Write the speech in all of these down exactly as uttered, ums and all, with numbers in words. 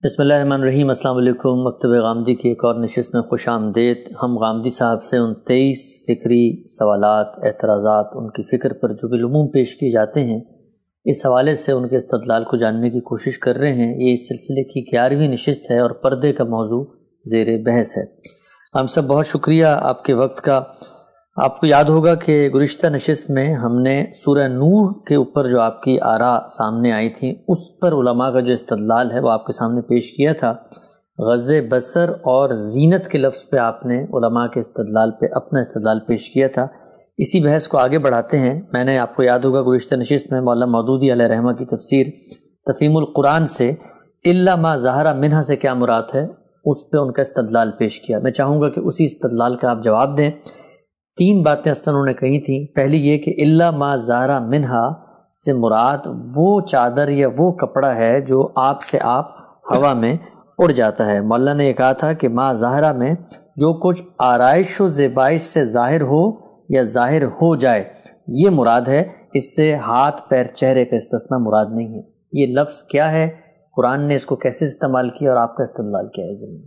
بسم اللہ الرحمن الرحیم۔ السلام علیکم۔ مکتب غامدی کی ایک اور نشست میں خوش آمدید۔ ہم غامدی صاحب سے ان تیئیس فکری سوالات، اعتراضات، ان کی فکر پر جو بالعموم پیش کیے جاتے ہیں، اس حوالے سے ان کے استدلال کو جاننے کی کوشش کر رہے ہیں۔ یہ اس سلسلے کی گیارہویں نشست ہے اور پردے کا موضوع زیر بحث ہے۔ ہم سب بہت شکریہ آپ کے وقت کا۔ آپ کو یاد ہوگا کہ گزشتہ نشست میں ہم نے سورہ نوح کے اوپر جو آپ کی آراء سامنے آئی تھیں، اس پر علماء کا جو استدلال ہے وہ آپ کے سامنے پیش کیا تھا۔ غض بصر اور زینت کے لفظ پہ آپ نے علماء کے استدلال پہ اپنا استدلال پیش کیا تھا۔ اسی بحث کو آگے بڑھاتے ہیں۔ میں نے آپ کو یاد ہوگا گزشتہ نشست میں مولانا مودودی علیہ رحمہ کی تفسیر تفہیم القرآن سے الا ما ظہر منہا سے کیا مراد ہے، اس پہ ان کا استدلال پیش کیا۔ میں چاہوں گا کہ اسی استدلال کا آپ جواب دیں۔ تین باتیں اصلاً انہوں نے کہی تھیں۔ پہلی یہ کہ الا ما ظہر منہا سے مراد وہ چادر یا وہ کپڑا ہے جو آپ سے آپ ہوا میں اڑ جاتا ہے۔ مولانا نے یہ کہا تھا کہ ما ظاہرہ میں جو کچھ آرائش و زیبائش سے ظاہر ہو یا ظاہر ہو جائے یہ مراد ہے، اس سے ہاتھ پیر چہرے کا استثناء مراد نہیں ہے۔ یہ لفظ کیا ہے، قرآن نے اس کو کیسے استعمال کیا اور آپ کا استدلال کیا ہے؟ زمین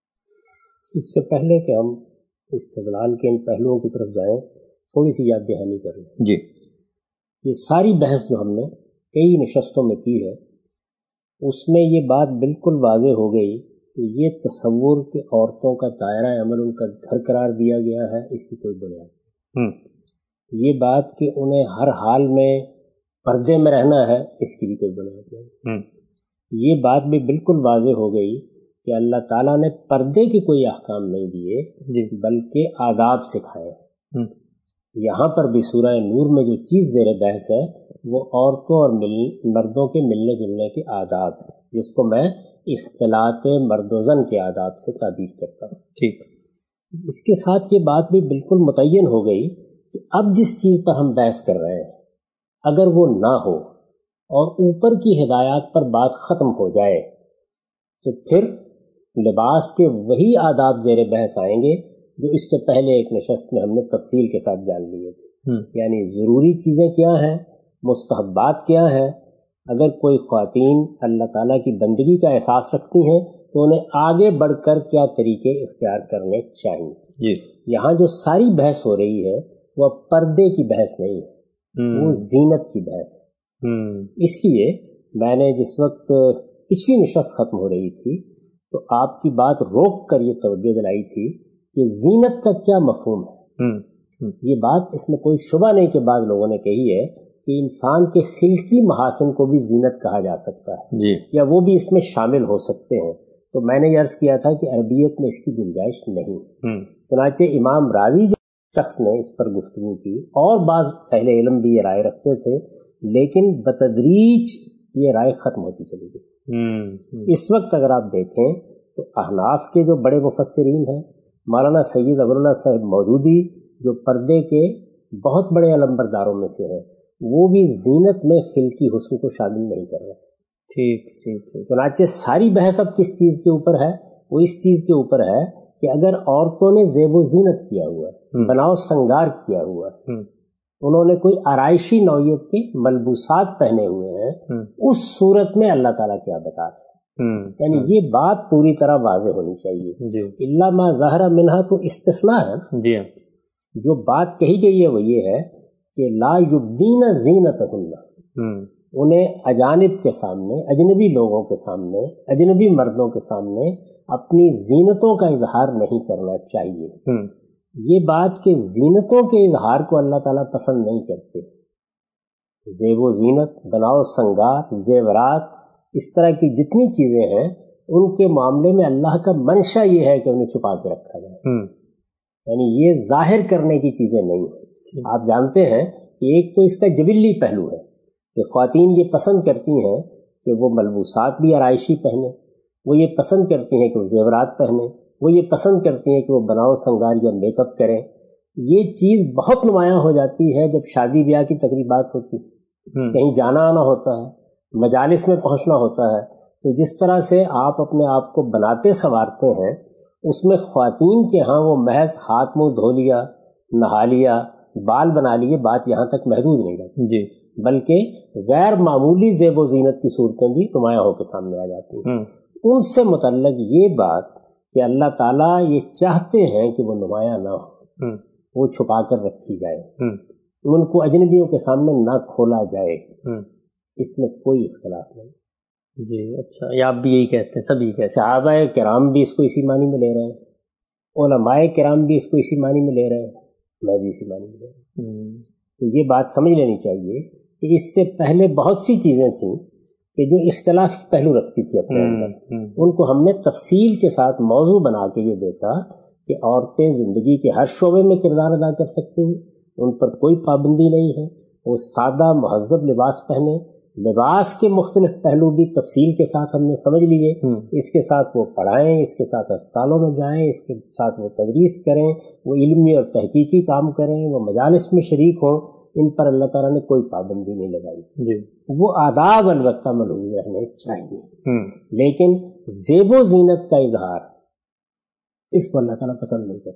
اس سے پہلے کہ ہم استدلال کے ان پہلوؤں کی طرف جائیں، تھوڑی سی یاد دہانی کر لیں۔ جی، یہ ساری بحث جو ہم نے کئی نشستوں میں کی ہے، اس میں یہ بات بالکل واضح ہو گئی کہ یہ تصور کہ عورتوں کا دائرہ عمل ان کا گھر قرار دیا گیا ہے، اس کی کوئی بنیاد نہیں۔ یہ بات کہ انہیں ہر حال میں پردے میں رہنا ہے، اس کی بھی کوئی بنیاد نہیں۔ یہ بات بھی بالکل واضح ہو گئی کہ اللہ تعالیٰ نے پردے کے کوئی احکام نہیں دیے بلکہ آداب سکھائے۔ یہاں پر بھی سورہ نور میں جو چیز زیر بحث ہے وہ عورتوں اور مل مردوں کے ملنے جلنے کے آداب، جس کو میں اختلاط مرد و زن کے آداب سے تعبیر کرتا ہوں۔ ٹھیک۔ اس کے ساتھ یہ بات بھی بالکل متعین ہو گئی کہ اب جس چیز پر ہم بحث کر رہے ہیں اگر وہ نہ ہو اور اوپر کی ہدایات پر بات ختم ہو جائے تو پھر لباس کے وہی آداب زیر بحث آئیں گے جو اس سے پہلے ایک نشست میں ہم نے تفصیل کے ساتھ جان لیے تھے۔ یعنی ضروری چیزیں کیا ہیں، مستحبات کیا ہیں۔ اگر کوئی خواتین اللہ تعالیٰ کی بندگی کا احساس رکھتی ہیں تو انہیں آگے بڑھ کر کیا طریقے اختیار کرنے چاہیے۔ جی۔ یہاں جو ساری بحث ہو رہی ہے وہ پردے کی بحث نہیں ہے، وہ زینت کی بحث ہے۔ اس لیے میں نے جس وقت پچھلی نشست ختم ہو رہی تھی تو آپ کی بات روک کر یہ توجہ دلائی تھی کہ زینت کا کیا مفہوم ہے۔ یہ بات اس میں کوئی شبہ نہیں کہ بعض لوگوں نے کہی ہے کہ انسان کے خلقی محاسن کو بھی زینت کہا جا سکتا ہے، جی، یا وہ بھی اس میں شامل ہو سکتے ہیں۔ تو میں نے یہ عرض کیا تھا کہ عربیت میں اس کی گنجائش نہیں۔ چنانچہ امام راضی شخص نے اس پر گفتگو کی اور بعض اہل علم بھی یہ رائے رکھتے تھے، لیکن بتدریج یہ رائے ختم ہوتی چلی گئی۔ اس وقت اگر آپ دیکھیں تو احناف کے جو بڑے مفسرین ہیں، مولانا سید ابو اللہ صاحب مودودی جو پردے کے بہت بڑے علمبرداروں میں سے ہیں، وہ بھی زینت میں خلقی حسن کو شامل نہیں کر رہے۔ ٹھیک ٹھیک ٹھیک۔ چنانچہ ساری بحث اب کس چیز کے اوپر ہے؟ وہ اس چیز کے اوپر ہے کہ اگر عورتوں نے زیب و زینت کیا ہوا ہے، بناؤ سنگار کیا ہوا ہے، انہوں نے کوئی آرائشی نوعیت کے ملبوسات پہنے ہوئے ہیں، اس صورت میں اللہ تعالیٰ کیا بتا رہے ہیں؟ یعنی یہ بات پوری طرح واضح ہونی چاہیے۔ الا ما ظاہر منہا تو استثناء ہے نا۔ جو بات کہی گئی ہے وہ یہ ہے کہ لا یبدین زینتہن، انہیں اجانب کے سامنے، اجنبی لوگوں کے سامنے، اجنبی مردوں کے سامنے اپنی زینتوں کا اظہار نہیں کرنا چاہیے۔ یہ بات کہ زینتوں کے اظہار کو اللہ تعالیٰ پسند نہیں کرتے۔ زیب و زینت، بناؤ سنگار، زیورات، اس طرح کی جتنی چیزیں ہیں ان کے معاملے میں اللہ کا منشا یہ ہے کہ انہیں چھپا کے رکھا جائے۔ یعنی یہ ظاہر کرنے کی چیزیں نہیں ہیں۔ آپ جانتے ہیں کہ ایک تو اس کا جبلی پہلو ہے کہ خواتین یہ پسند کرتی ہیں کہ وہ ملبوسات بھی آرائشی پہنیں، وہ یہ پسند کرتی ہیں کہ وہ زیورات پہنیں، وہ یہ پسند کرتی ہیں کہ وہ بناؤ سنگار یا میک اپ کریں۔ یہ چیز بہت نمایاں ہو جاتی ہے جب شادی بیاہ کی تقریبات ہوتی ہیں، کہیں جانا آنا ہوتا ہے، مجالس میں پہنچنا ہوتا ہے، تو جس طرح سے آپ اپنے آپ کو بناتے سنوارتے ہیں اس میں خواتین کے ہاں وہ محض ہاتھ منہ دھو لیا، نہا لیا، بال بنا لیے، بات یہاں تک محدود نہیں رہتی، جی، بلکہ غیر معمولی زیب و زینت کی صورتیں بھی نمایاں ہو کے سامنے آ جاتی ہیں۔ ان سے متعلق یہ بات کہ اللہ تعالیٰ یہ چاہتے ہیں کہ وہ نمایاں نہ ہو، وہ چھپا کر رکھی جائے، ان کو اجنبیوں کے سامنے نہ کھولا جائے، اس میں کوئی اختلاف نہیں۔ جی اچھا، یہ آپ بھی یہی کہتے ہیں؟ سب یہی کہتے ہیں؟ صحابہ کرام بھی اس کو اسی معنی میں لے رہے ہیں، علماء کرام بھی اس کو اسی معنی میں لے رہے ہیں، میں بھی اسی معنی میں لے رہا ہوں۔ تو یہ بات سمجھ لینی چاہیے کہ اس سے پہلے بہت سی چیزیں تھیں کہ جو اختلاف پہلو رکھتی تھی اپنے اندر، ان کو ہم نے تفصیل کے ساتھ موضوع بنا کے یہ دیکھا کہ عورتیں زندگی کے ہر شعبے میں کردار ادا کر سکتی ہیں، ان پر کوئی پابندی نہیں ہے، وہ سادہ مہذب لباس پہنے، لباس کے مختلف پہلو بھی تفصیل کے ساتھ ہم نے سمجھ لیے، اس کے ساتھ وہ پڑھائیں، اس کے ساتھ اسپتالوں میں جائیں، اس کے ساتھ وہ تدریس کریں، وہ علمی اور تحقیقی کام کریں، وہ مجالس میں شریک ہوں، ان پر اللہ تعالیٰ نے کوئی پابندی نہیں لگائی جی۔ وہ آداب البتہ ملحوظ رہنے چاہیے، لیکن زیب و زینت کا اظہار اس کو اللہ تعالیٰ پسند نہیں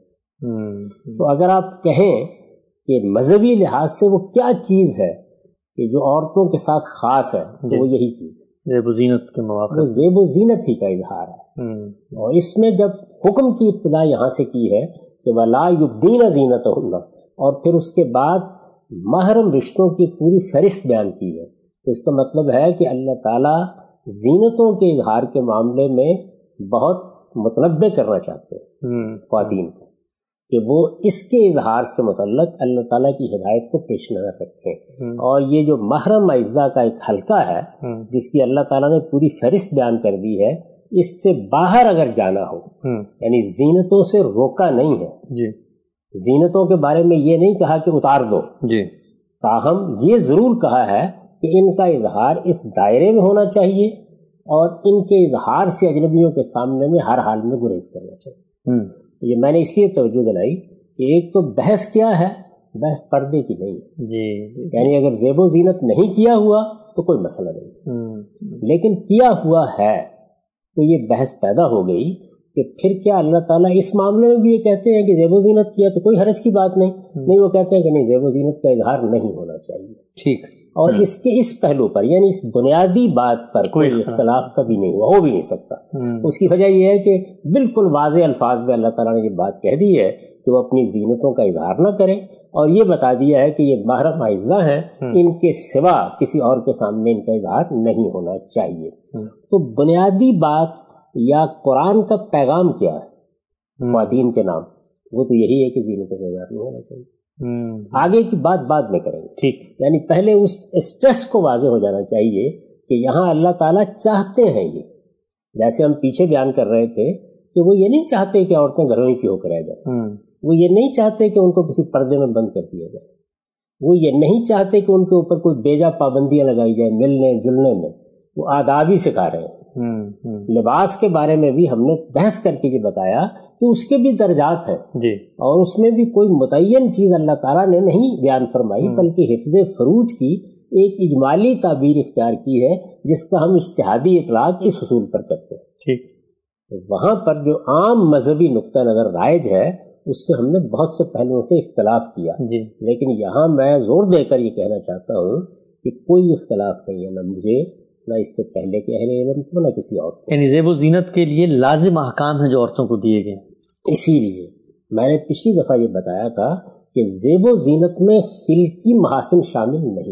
کرتے۔ تو اگر آپ کہیں کہ مذہبی لحاظ سے وہ کیا چیز ہے کہ جو عورتوں کے ساتھ خاص ہے، تو وہ یہی چیز ہے، زیب و زینت کے مواقع، وہ زیب و زینت ہی کا اظہار ہے۔ اور اس میں جب حکم کی ابتدا یہاں سے کی ہے کہ وَلَا يُبْدِينَ زِينَتَهُنَّ، اور پھر اس کے بعد محرم رشتوں کی پوری فہرست بیان کی ہے، تو اس کا مطلب ہے کہ اللہ تعالیٰ زینتوں کے اظہار کے معاملے میں بہت متنبع کرنا چاہتے ہیں خواتین کو، کہ وہ اس کے اظہار سے متعلق اللہ تعالیٰ کی ہدایت کو پیش نظر رکھیں۔ اور یہ جو محرم اعزاء کا ایک حلقہ ہے جس کی اللہ تعالیٰ نے پوری فہرست بیان کر دی ہے، اس سے باہر اگر جانا ہو، یعنی زینتوں سے روکا نہیں ہے جی، زینتوں کے بارے میں یہ نہیں کہا کہ اتار دو جی، تاہم یہ ضرور کہا ہے کہ ان کا اظہار اس دائرے میں ہونا چاہیے اور ان کے اظہار سے اجنبیوں کے سامنے میں ہر حال میں گریز کرنا چاہیے۔ یہ میں نے اس لیے توجہ دلائی کہ ایک تو بحث کیا ہے، بحث پردے کی نہیں جی، یعنی اگر زیب و زینت نہیں کیا ہوا تو کوئی مسئلہ نہیں، لیکن کیا ہوا ہے تو یہ بحث پیدا ہو گئی کہ پھر کیا اللہ تعالیٰ اس معاملے میں بھی یہ کہتے ہیں کہ زیب و زینت کیا تو کوئی حرج کی بات نہیں؟ نہیں، وہ کہتے ہیں کہ نہیں، زیب و زینت کا اظہار نہیں ہونا چاہیے۔ ٹھیک، اور اس کے اس پہلو پر یعنی اس بنیادی بات پر کوئی اختلاف کبھی نہیں ہوا، ہو بھی نہیں سکتا۔ اس کی وجہ یہ ہے کہ بالکل واضح الفاظ میں اللہ تعالیٰ نے یہ بات کہہ دی ہے کہ وہ اپنی زینتوں کا اظہار نہ کریں، اور یہ بتا دیا ہے کہ یہ محرم اعزاء ہیں، ان کے سوا کسی اور کے سامنے ان کا اظہار نہیں ہونا چاہیے۔ تو بنیادی بات یا قرآن کا پیغام کیا ہے خواتین کے نام، وہ تو یہی ہے کہ زینتوں کا اظہار نہیں ہونا چاہیے۔ آگے کی بات بعد میں کریں گے، ٹھیک، یعنی پہلے اس اسٹریس کو واضح ہو جانا چاہیے کہ یہاں اللہ تعالیٰ چاہتے ہیں، یہ جیسے ہم پیچھے بیان کر رہے تھے کہ وہ یہ نہیں چاہتے کہ عورتیں گھروں ہی کی ہو کر رہ جائیں، وہ یہ نہیں چاہتے کہ ان کو کسی پردے میں بند کر دیا جائے، وہ یہ نہیں چاہتے کہ ان کے اوپر کوئی بیجا پابندیاں لگائی جائیں ملنے جلنے میں، وہ آداب ہی سکھا رہے ہیں۔ لباس کے بارے میں بھی ہم نے بحث کر کے یہ بتایا کہ اس کے بھی درجات ہیں جی، اور اس میں بھی کوئی متعین چیز اللہ تعالیٰ نے نہیں بیان فرمائی، بلکہ حفظ فروج کی ایک اجمالی تعبیر اختیار کی ہے جس کا ہم اجتہادی اطلاق اس اصول پر کرتے ہیں۔ ٹھیک، وہاں پر جو عام مذہبی نقطہ نظر رائج ہے اس سے ہم نے بہت سے پہلوؤں سے اختلاف کیا جی، لیکن یہاں میں زور دے کر یہ کہنا چاہتا ہوں کہ کوئی اختلاف نہیں ہے، نہ مجھے نہ اس سے پہلے کے اہل علم کو نہ کسی اور کو، یعنی زیب و زینت کے لیے لازم احکام ہیں جو عورتوں کو دیے گئے۔ اسی لیے میں نے پچھلی دفعہ یہ بتایا تھا کہ زیب و زینت میں خلقی محاسن شامل نہیں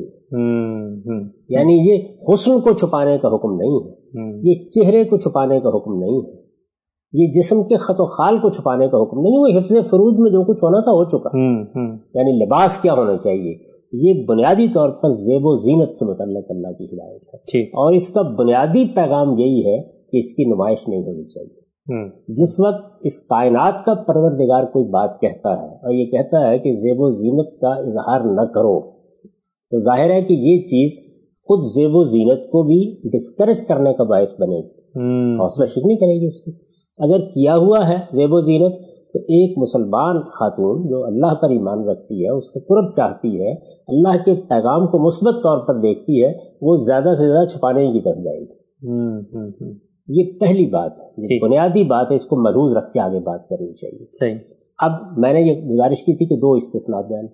ہے، یعنی یہ حسن کو چھپانے کا حکم نہیں ہے، یہ چہرے کو چھپانے کا حکم نہیں ہے، یہ جسم کے خط و خال کو چھپانے کا حکم نہیں، وہ حفظ فروج میں جو کچھ ہونا تھا ہو چکا۔ یعنی لباس کیا ہونا چاہیے، یہ بنیادی طور پر زیب و زینت سے متعلق اللہ کی ہدایت ہے، اور اس کا بنیادی پیغام یہی ہے کہ اس کی نمائش نہیں ہونی چاہیے۔ جس وقت اس کائنات کا پروردگار کوئی بات کہتا ہے اور یہ کہتا ہے کہ زیب و زینت کا اظہار نہ کرو، تو ظاہر ہے کہ یہ چیز خود زیب و زینت کو بھی ڈسکریج کرنے کا باعث بنے گی، حوصلہ شکنی کرے گی اس کی۔ اگر کیا ہوا ہے زیب و زینت تو ایک مسلمان خاتون جو اللہ پر ایمان رکھتی ہے، اس کا قرب چاہتی ہے، اللہ کے پیغام کو مثبت طور پر دیکھتی ہے، وہ زیادہ سے زیادہ چھپانے کی طرف جائے گی۔ یہ پہلی بات ہے، بنیادی بات ہے، اس کو ملحوظ رکھ کے آگے بات کرنی چاہیے۔ اب میں نے یہ گزارش کی تھی کہ دو استثناء بیان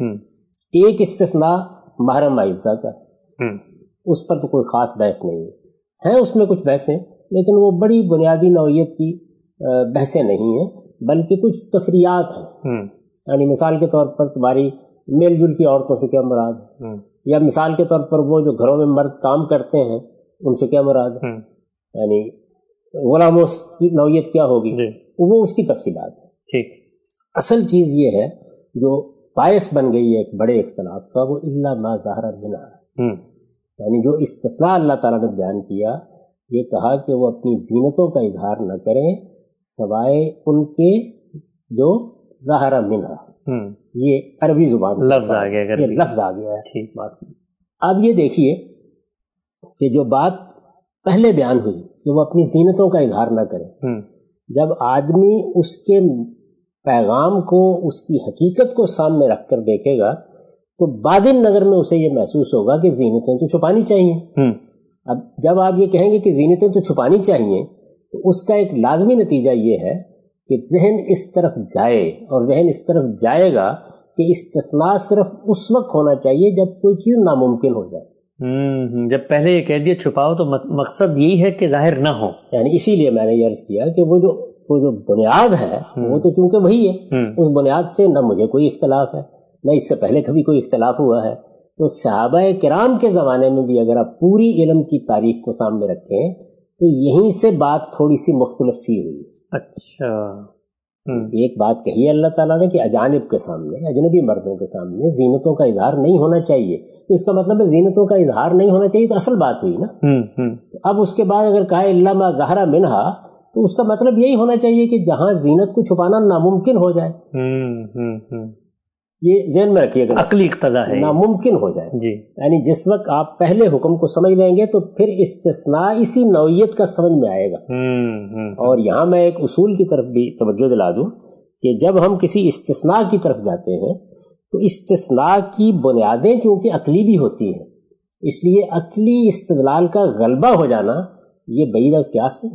کیے، ایک استثناء محرم اعزاء کا، اس پر تو کوئی خاص بحث نہیں ہے، اس میں کچھ بحثیں، لیکن وہ بڑی بنیادی نوعیت کی بحثیں نہیں ہیں بلکہ کچھ تفریعات ہیں. یعنی مثال کے طور پر تمہاری میل جل کی عورتوں سے کیا مراد ہے, یا مثال کے طور پر وہ جو گھروں میں مرد کام کرتے ہیں ان سے کیا مراد ہے, یعنی غلاموں کی نوعیت کیا ہوگی, وہ اس کی تفصیلات ہیں. ٹھیک. اصل چیز یہ ہے جو باعث بن گئی ہے ایک بڑے اختلاف کا, وہ الا ما ظاہر منہا ہے. یعنی جو استثناء اللہ تعالیٰ نے بیان کیا, یہ کہا کہ وہ اپنی زینتوں کا اظہار نہ کریں سوائے ان کے جو ظاہر منہا, یہ عربی زبان لفظ آ گیا, یہ لفظ آ گیا ہے. اب یہ دیکھیے کہ جو بات پہلے بیان ہوئی کہ وہ اپنی زینتوں کا اظہار نہ کرے, جب آدمی اس کے پیغام کو, اس کی حقیقت کو سامنے رکھ کر دیکھے گا تو بادن نظر میں اسے یہ محسوس ہوگا کہ زینتیں تو چھپانی چاہیے. اب جب آپ یہ کہیں گے کہ زینتیں تو چھپانی چاہیے تو اس کا ایک لازمی نتیجہ یہ ہے کہ ذہن اس طرف جائے, اور ذہن اس طرف جائے گا کہ استثناء صرف اس وقت ہونا چاہیے جب کوئی چیز ناممکن ہو جائے. جب پہلے یہ کہہ دیا چھپاؤ تو مقصد یہی ہے کہ ظاہر نہ ہو. یعنی اسی لیے میں نے یہ عرض کیا کہ وہ جو وہ جو بنیاد ہے وہ تو چونکہ وہی ہے, اس بنیاد سے نہ مجھے کوئی اختلاف ہے نہ اس سے پہلے کبھی کوئی اختلاف ہوا ہے. تو صحابہ کرام کے زمانے میں بھی اگر آپ پوری علم کی تاریخ کو سامنے رکھیں تو یہیں سے بات تھوڑی سی مختلف ہی ہوئی. اچھا. ایک بات کہی ہے اللہ تعالیٰ نے کہ اجانب کے سامنے, اجنبی مردوں کے سامنے زینتوں کا اظہار نہیں ہونا چاہیے, تو اس کا مطلب ہے زینتوں کا اظہار نہیں ہونا چاہیے تو اصل بات ہوئی نا. اب اس کے بعد اگر کہا الا ما ظہر منہا تو اس کا مطلب یہی ہونا چاہیے کہ جہاں زینت کو چھپانا ناممکن ہو جائے, یہ ذہن میں رکھیے گا, عقلی اقتضا ہے, ناممکن ہو جائے. جی. یعنی جس وقت آپ پہلے حکم کو سمجھ لیں گے تو پھر استثناء اسی نوعیت کا سمجھ میں آئے گا. اور یہاں میں ایک اصول کی طرف بھی توجہ دلا دوں کہ جب ہم کسی استثناء کی طرف جاتے ہیں تو استثناء کی بنیادیں چونکہ عقلی بھی ہوتی ہیں, اس لیے عقلی استدلال کا غلبہ ہو جانا یہ بعید از قیاس نہیں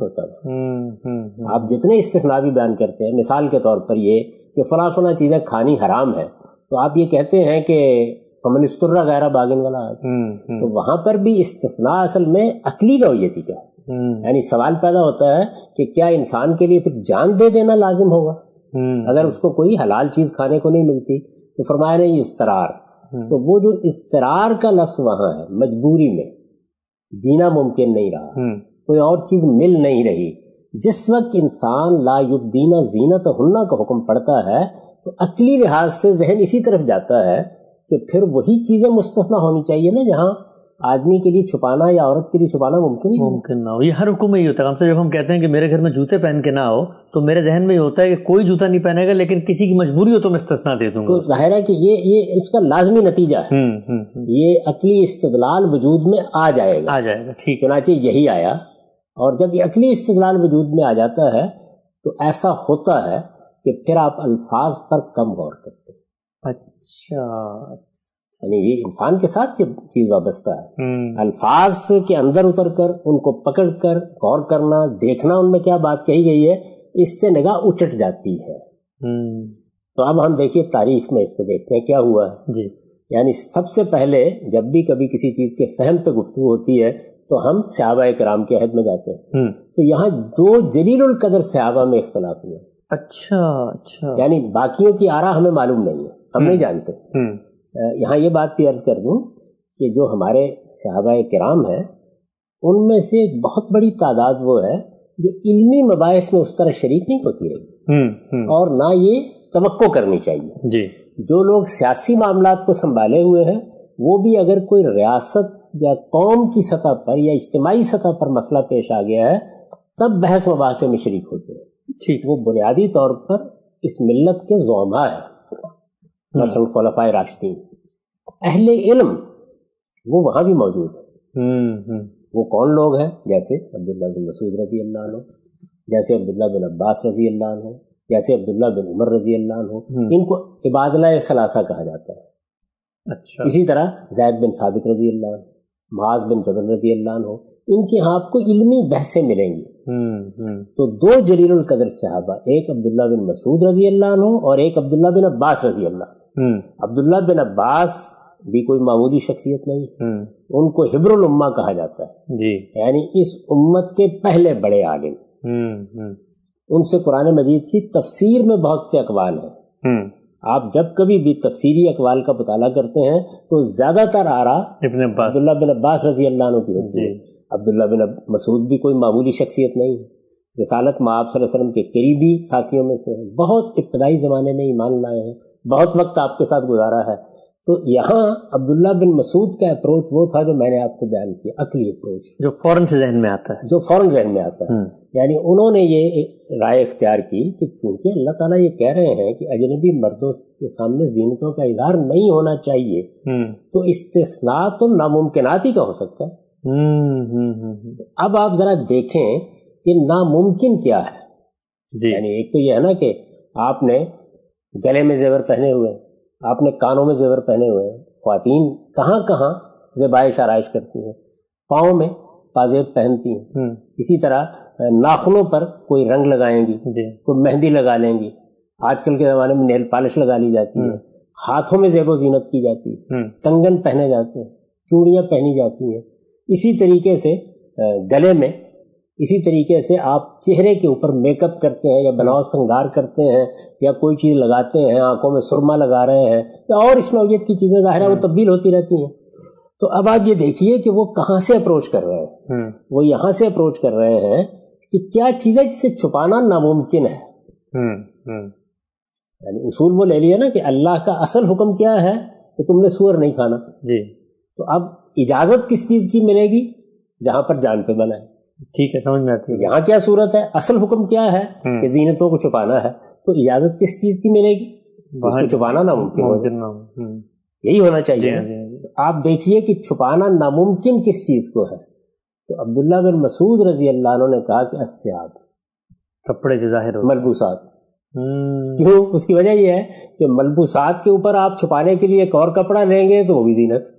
ہوتا. آپ جتنے استثناء بھی بیان کرتے ہیں, مثال کے طور پر یہ کہ فلاں فلاں چیزیں کھانی حرام ہے, تو آپ یہ کہتے ہیں کہ فمن استر غیر باغن والا, تو وہاں پر بھی استثناء اصل میں عقلی نوعیتی کا ہے. یعنی سوال پیدا ہوتا ہے کہ کیا انسان کے لیے پھر جان دے دینا لازم ہوگا اگر اس کو کوئی حلال چیز کھانے کو نہیں ملتی؟ تو فرمایا نہیں استرار. تو وہ جو استرار کا لفظ وہاں ہے, مجبوری میں جینا ممکن نہیں رہا, کوئی اور چیز مل نہیں رہی, جس وقت انسان لا یبدین زینتہن کا حکم پڑتا ہے تو عقلی لحاظ سے ذہن اسی طرف جاتا ہے کہ پھر وہی چیزیں مستثنیٰ ہونی چاہیے نا جہاں آدمی کے لیے چھپانا یا عورت کے لیے چھپانا ممکن ہی ممکن نہ ہو. یہ ہر حکم میں یہ ہوتا ہے. ہم سے جب ہم کہتے ہیں کہ میرے گھر میں جوتے پہن کے نہ ہو تو میرے ذہن میں یہ ہوتا ہے کہ کوئی جوتا نہیں پہنے گا, لیکن کسی کی مجبوری ہو تو میں استثناء دے دوں گا. تو ظاہر ہے کہ یہ یہ اس کا لازمی نتیجہ ہے, یہ عقلی استدلال وجود میں آ جائے گا. آ جائے گا ٹھیک. چنانچہ یہی آیا, اور جب یہ عقلی استدلال وجود میں آ جاتا ہے تو ایسا ہوتا ہے کہ پھر آپ الفاظ پر کم غور کرتے ہیں. اچھا. یعنی یہ انسان کے ساتھ یہ چیز وابستہ ہے. الفاظ کے اندر اتر کر ان کو پکڑ کر غور کرنا, دیکھنا ان میں کیا بات کہی گئی ہے, اس سے نگاہ اچٹ جاتی ہے. تو اب ہم دیکھیے تاریخ میں اس کو دیکھتے ہیں کیا ہوا ہے. جی. یعنی سب سے پہلے جب بھی کبھی کسی چیز کے فہم پہ گفتگو ہوتی ہے تو ہم صحابہ کرام کے عہد میں جاتے ہیں. تو یہاں دو جلیل القدر صحابہ میں اختلاف ہوا. اچھا اچھا. یعنی باقیوں کی آرا ہمیں معلوم نہیں ہے, ہم نہیں جانتے. یہاں یہ بات بھی عرض کر دوں کہ جو ہمارے صحابہ کرام ہیں ان میں سے ایک بہت بڑی تعداد وہ ہے جو علمی مباحث میں اس طرح شریک نہیں ہوتی رہی, اور نہ یہ توقع کرنی چاہیے. جی. جو لوگ سیاسی معاملات کو سنبھالے ہوئے ہیں وہ بھی اگر کوئی ریاست یا قوم کی سطح پر یا اجتماعی سطح پر مسئلہ پیش آ گیا ہے تب بحث مباحثے میں شریک ہوتے ہیں. ٹھیک. وہ بنیادی طور پر اس ملت کے زعماء ہیں, مثلا خلفائے راشدین, اہل علم وہ وہاں بھی موجود ہیں. وہ کون لوگ ہیں؟ جیسے عبداللہ بن مسعود رضی اللہ عنہ, جیسے عبداللہ بن عباس رضی اللہ عنہ, جیسے عبداللہ بن عمر رضی اللہ عنہ. ان کو عبادلہ ثلاثہ کہا جاتا ہے. اچھا. اسی طرح زید بن ثابت رضی اللہ عنہ, معاذ بن جبل رضی اللہ عنہ, ان کے ہاں آپ کو علمی بحثیں ملیں گی. تو دو جلیل القدر صحابہ, ایک عبداللہ بن مسعود رضی اللہ عنہ اور ایک عبداللہ بن عباس رضی اللہ عنہ. عبداللہ بن عباس بھی کوئی معمولی شخصیت نہیں، ان کو حبر الامہ کہا جاتا ہے جی، یعنی اس امت کے پہلے بڑے عالم۔ ان سے قرآن مجید کی تفسیر میں بہت سے اقوال ہیں، آپ جب کبھی بھی تفسیری اقوال کا مطالعہ کرتے ہیں تو زیادہ تر آراء ابن عباس عبداللہ بن عباس رضی اللہ عنہ کی ہوتی ہے۔ عبداللہ بن مسعود بھی کوئی معمولی شخصیت نہیں ہے، رسالت میں آپ صلی اللہ علیہ وسلم کے قریبی ساتھیوں میں سے ہیں، بہت ابتدائی زمانے میں ایمان لائے ہیں، بہت وقت آپ کے ساتھ گزارا ہے۔ تو یہاں عبداللہ بن مسعود کا اپروچ وہ تھا جو میں نے آپ کو بیان کیا، عقلی اپروچ، جو فوراً سے ذہن میں آتا ہے، جو فوراً ذہن میں آتا ہے۔ یعنی انہوں نے یہ رائے اختیار کی کہ چونکہ اللہ تعالیٰ یہ کہہ رہے ہیں کہ اجنبی مردوں کے سامنے زینتوں کا اظہار نہیں ہونا چاہیے، تو استثناء تو ناممکنات ہی کا ہو سکتا ہے۔ اب آپ ذرا دیکھیں کہ ناممکن کیا ہے جی۔ یعنی ایک تو یہ ہے نا کہ آپ نے گلے میں زیور پہنے ہوئے، آپ نے کانوں میں زیور پہنے ہوئے، خواتین کہاں کہاں زیبائش آرائش کرتی ہیں، پاؤں میں پازیب پہنتی ہیں، اسی طرح ناخنوں پر کوئی رنگ لگائیں گی جی، کوئی مہندی لگا لیں گی، آج کل کے زمانے میں نیل پالش لگا لی جاتی ہے، ہاتھوں میں زیب و زینت کی جاتی ہے، کنگن پہنے جاتے ہیں، چوڑیاں پہنی جاتی ہیں، اسی طریقے سے گلے میں، اسی طریقے سے آپ چہرے کے اوپر میک اپ کرتے ہیں یا بناؤ سنگار کرتے ہیں یا کوئی چیز لگاتے ہیں، آنکھوں میں سرما لگا رہے ہیں یا اور اس نوعیت کی چیزیں، ظاہر ہے وہ تبدیل ہوتی رہتی ہیں۔ تو اب آپ یہ دیکھیے کہ وہ کہاں سے اپروچ کر رہے ہیں، وہ یہاں سے اپروچ کر رہے ہیں کہ کیا چیز ہے جسے چھپانا ناممکن ہے۔ یعنی اصول وہ لے لیا نا کہ اللہ کا اصل حکم کیا ہے کہ تم نے سور نہیں کھانا جی، تو اب اجازت کس چیز کی ملے گی؟ جہاں پر جان پہ بنا ہے، ٹھیک ہے، سمجھ میں آتی ہے۔ یہاں کیا صورت ہے، اصل حکم کیا ہے کہ زینتوں کو چھپانا ہے، تو اجازت کس چیز کی ملے گی؟ اس کو چھپانا ناممکن ہوگا، یہی ہونا چاہیے۔ آپ دیکھیے کہ چھپانا ناممکن کس چیز کو ہے، تو عبداللہ بن مسعود رضی اللہ عنہ نے کہا کہ الثیاب، کپڑے جو ظاہر ہوتے ہیں، ملبوسات۔ کیوں؟ اس کی وجہ یہ ہے کہ ملبوسات کے اوپر آپ چھپانے کے لیے ایک اور کپڑا لیں گے تو وہ بھی زینت۔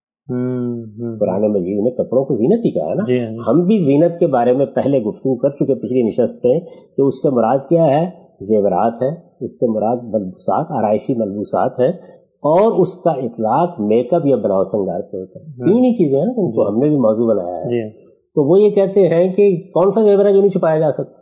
قرآن مجید نے کپڑوں کو زینت ہی کہا نا۔ ہم بھی زینت کے بارے میں پہلے گفتگو کر چکے پچھلی نشست پہ کہ اس سے مراد کیا ہے، زیورات ہے، اس سے مراد ملبوسات، آرائشی ملبوسات ہیں، اور اس کا اطلاق میک اپ یا بناؤ سنگار پہ ہوتا ہے۔ تین ہی چیزیں ہیں نا جن کو ہم نے بھی موضوع بنایا ہے، تو وہ یہ کہتے ہیں کہ کون سا زیور ہے جو نہیں چھپایا جا سکتا؟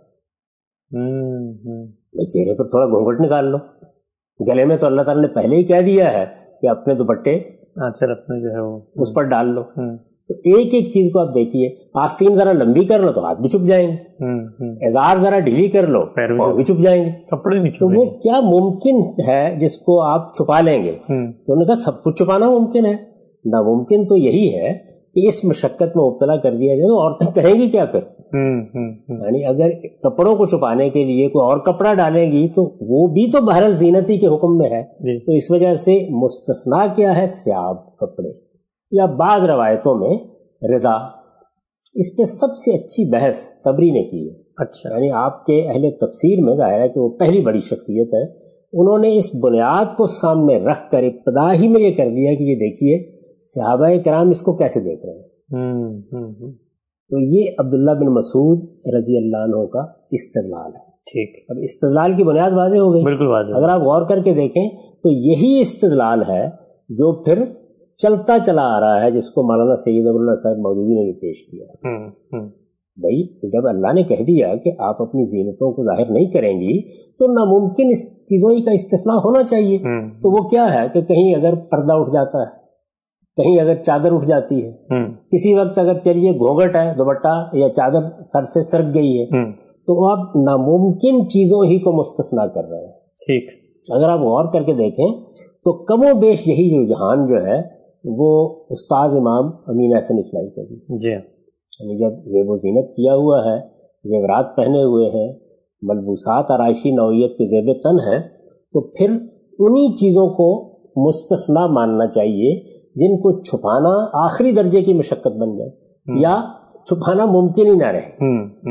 چہرے پر تھوڑا گھونگھٹ نکال لو، گلے میں تو اللہ تعالیٰ نے پہلے ہی کہہ دیا ہے کہ اپنے دوپٹے اچھا اپنے جو ہے وہ اس پر ڈال لو۔ تو ایک ایک چیز کو آپ دیکھیے، آستین ذرا لمبی کر لو تو ہاتھ بھی چھپ جائیں گے، ازار ذرا ڈھیلی کر لو پاؤں بھی چھپ جائیں گے، کپڑے بھی۔ تو وہ کیا ممکن ہے جس کو آپ چھپا لیں گے؟ تو انہوں نے کہا سب کچھ چھپانا ممکن ہے، ناممکن تو یہی ہے کہ اس مشقت میں مبتلا کر دیا جائے تو عورتیں کریں گی کیا پھر؟ یعنی اگر کپڑوں کو چھپانے کے لیے کوئی اور کپڑا ڈالیں گی تو وہ بھی تو بہرحال زینتی کے حکم میں ہے، تو اس وجہ سے مستثنیٰ کیا ہے؟ ثیاب، کپڑے، یا بعض روایتوں میں ردا۔ اس پہ سب سے اچھی بحث طبری نے کی ہے، اچھا، یعنی آپ کے اہل تفسیر میں ظاہر ہے کہ وہ پہلی بڑی شخصیت ہے، انہوں نے اس بنیاد کو سامنے رکھ کر ابتدا ہی میں یہ کر دیا کہ یہ دیکھیے صحابہ کرام اس کو کیسے دیکھ رہے ہیں۔ تو یہ عبداللہ بن مسعود رضی اللہ عنہ کا استدلال ہے۔ ٹھیک، اب استدلال کی بنیاد واضح ہو گئی، بالکل واضح۔ اگر آپ غور کر کے دیکھیں تو یہی استدلال ہے جو پھر چلتا چلا آ رہا ہے، جس کو مولانا سید ابو اللہ صاحب مودودی نے بھی پیش کیا۔ بھائی جب اللہ نے کہہ دیا کہ آپ اپنی زینتوں کو ظاہر نہیں کریں گی تو ناممکن اس چیزوں کا استثناء ہونا چاہیے۔ تو وہ کیا ہے کہ کہیں اگر پردہ اٹھ جاتا ہے، کہیں اگر چادر اٹھ جاتی ہے، کسی وقت اگر چلیے گھونگھٹ ہے، دوپٹہ یا چادر سر سے سرک گئی ہے، تو آپ ناممکن چیزوں ہی کو مستثنیٰ کر رہے ہیں۔ ٹھیک، اگر آپ غور کر کے دیکھیں تو کم و بیش یہی رجحان جو ہے وہ استاذ امام امین احسن اصلاحی کا بھی جی، یعنی جب زیب و زینت کیا ہوا ہے، زیورات پہنے ہوئے ہیں، ملبوسات آرائشی نوعیت کے زیب تن ہیں، تو پھر انہی چیزوں کو مستثنیٰ ماننا چاہیے جن کو چھپانا آخری درجے کی مشقت بن جائے یا چھپانا ممکن ہی نہ رہے۔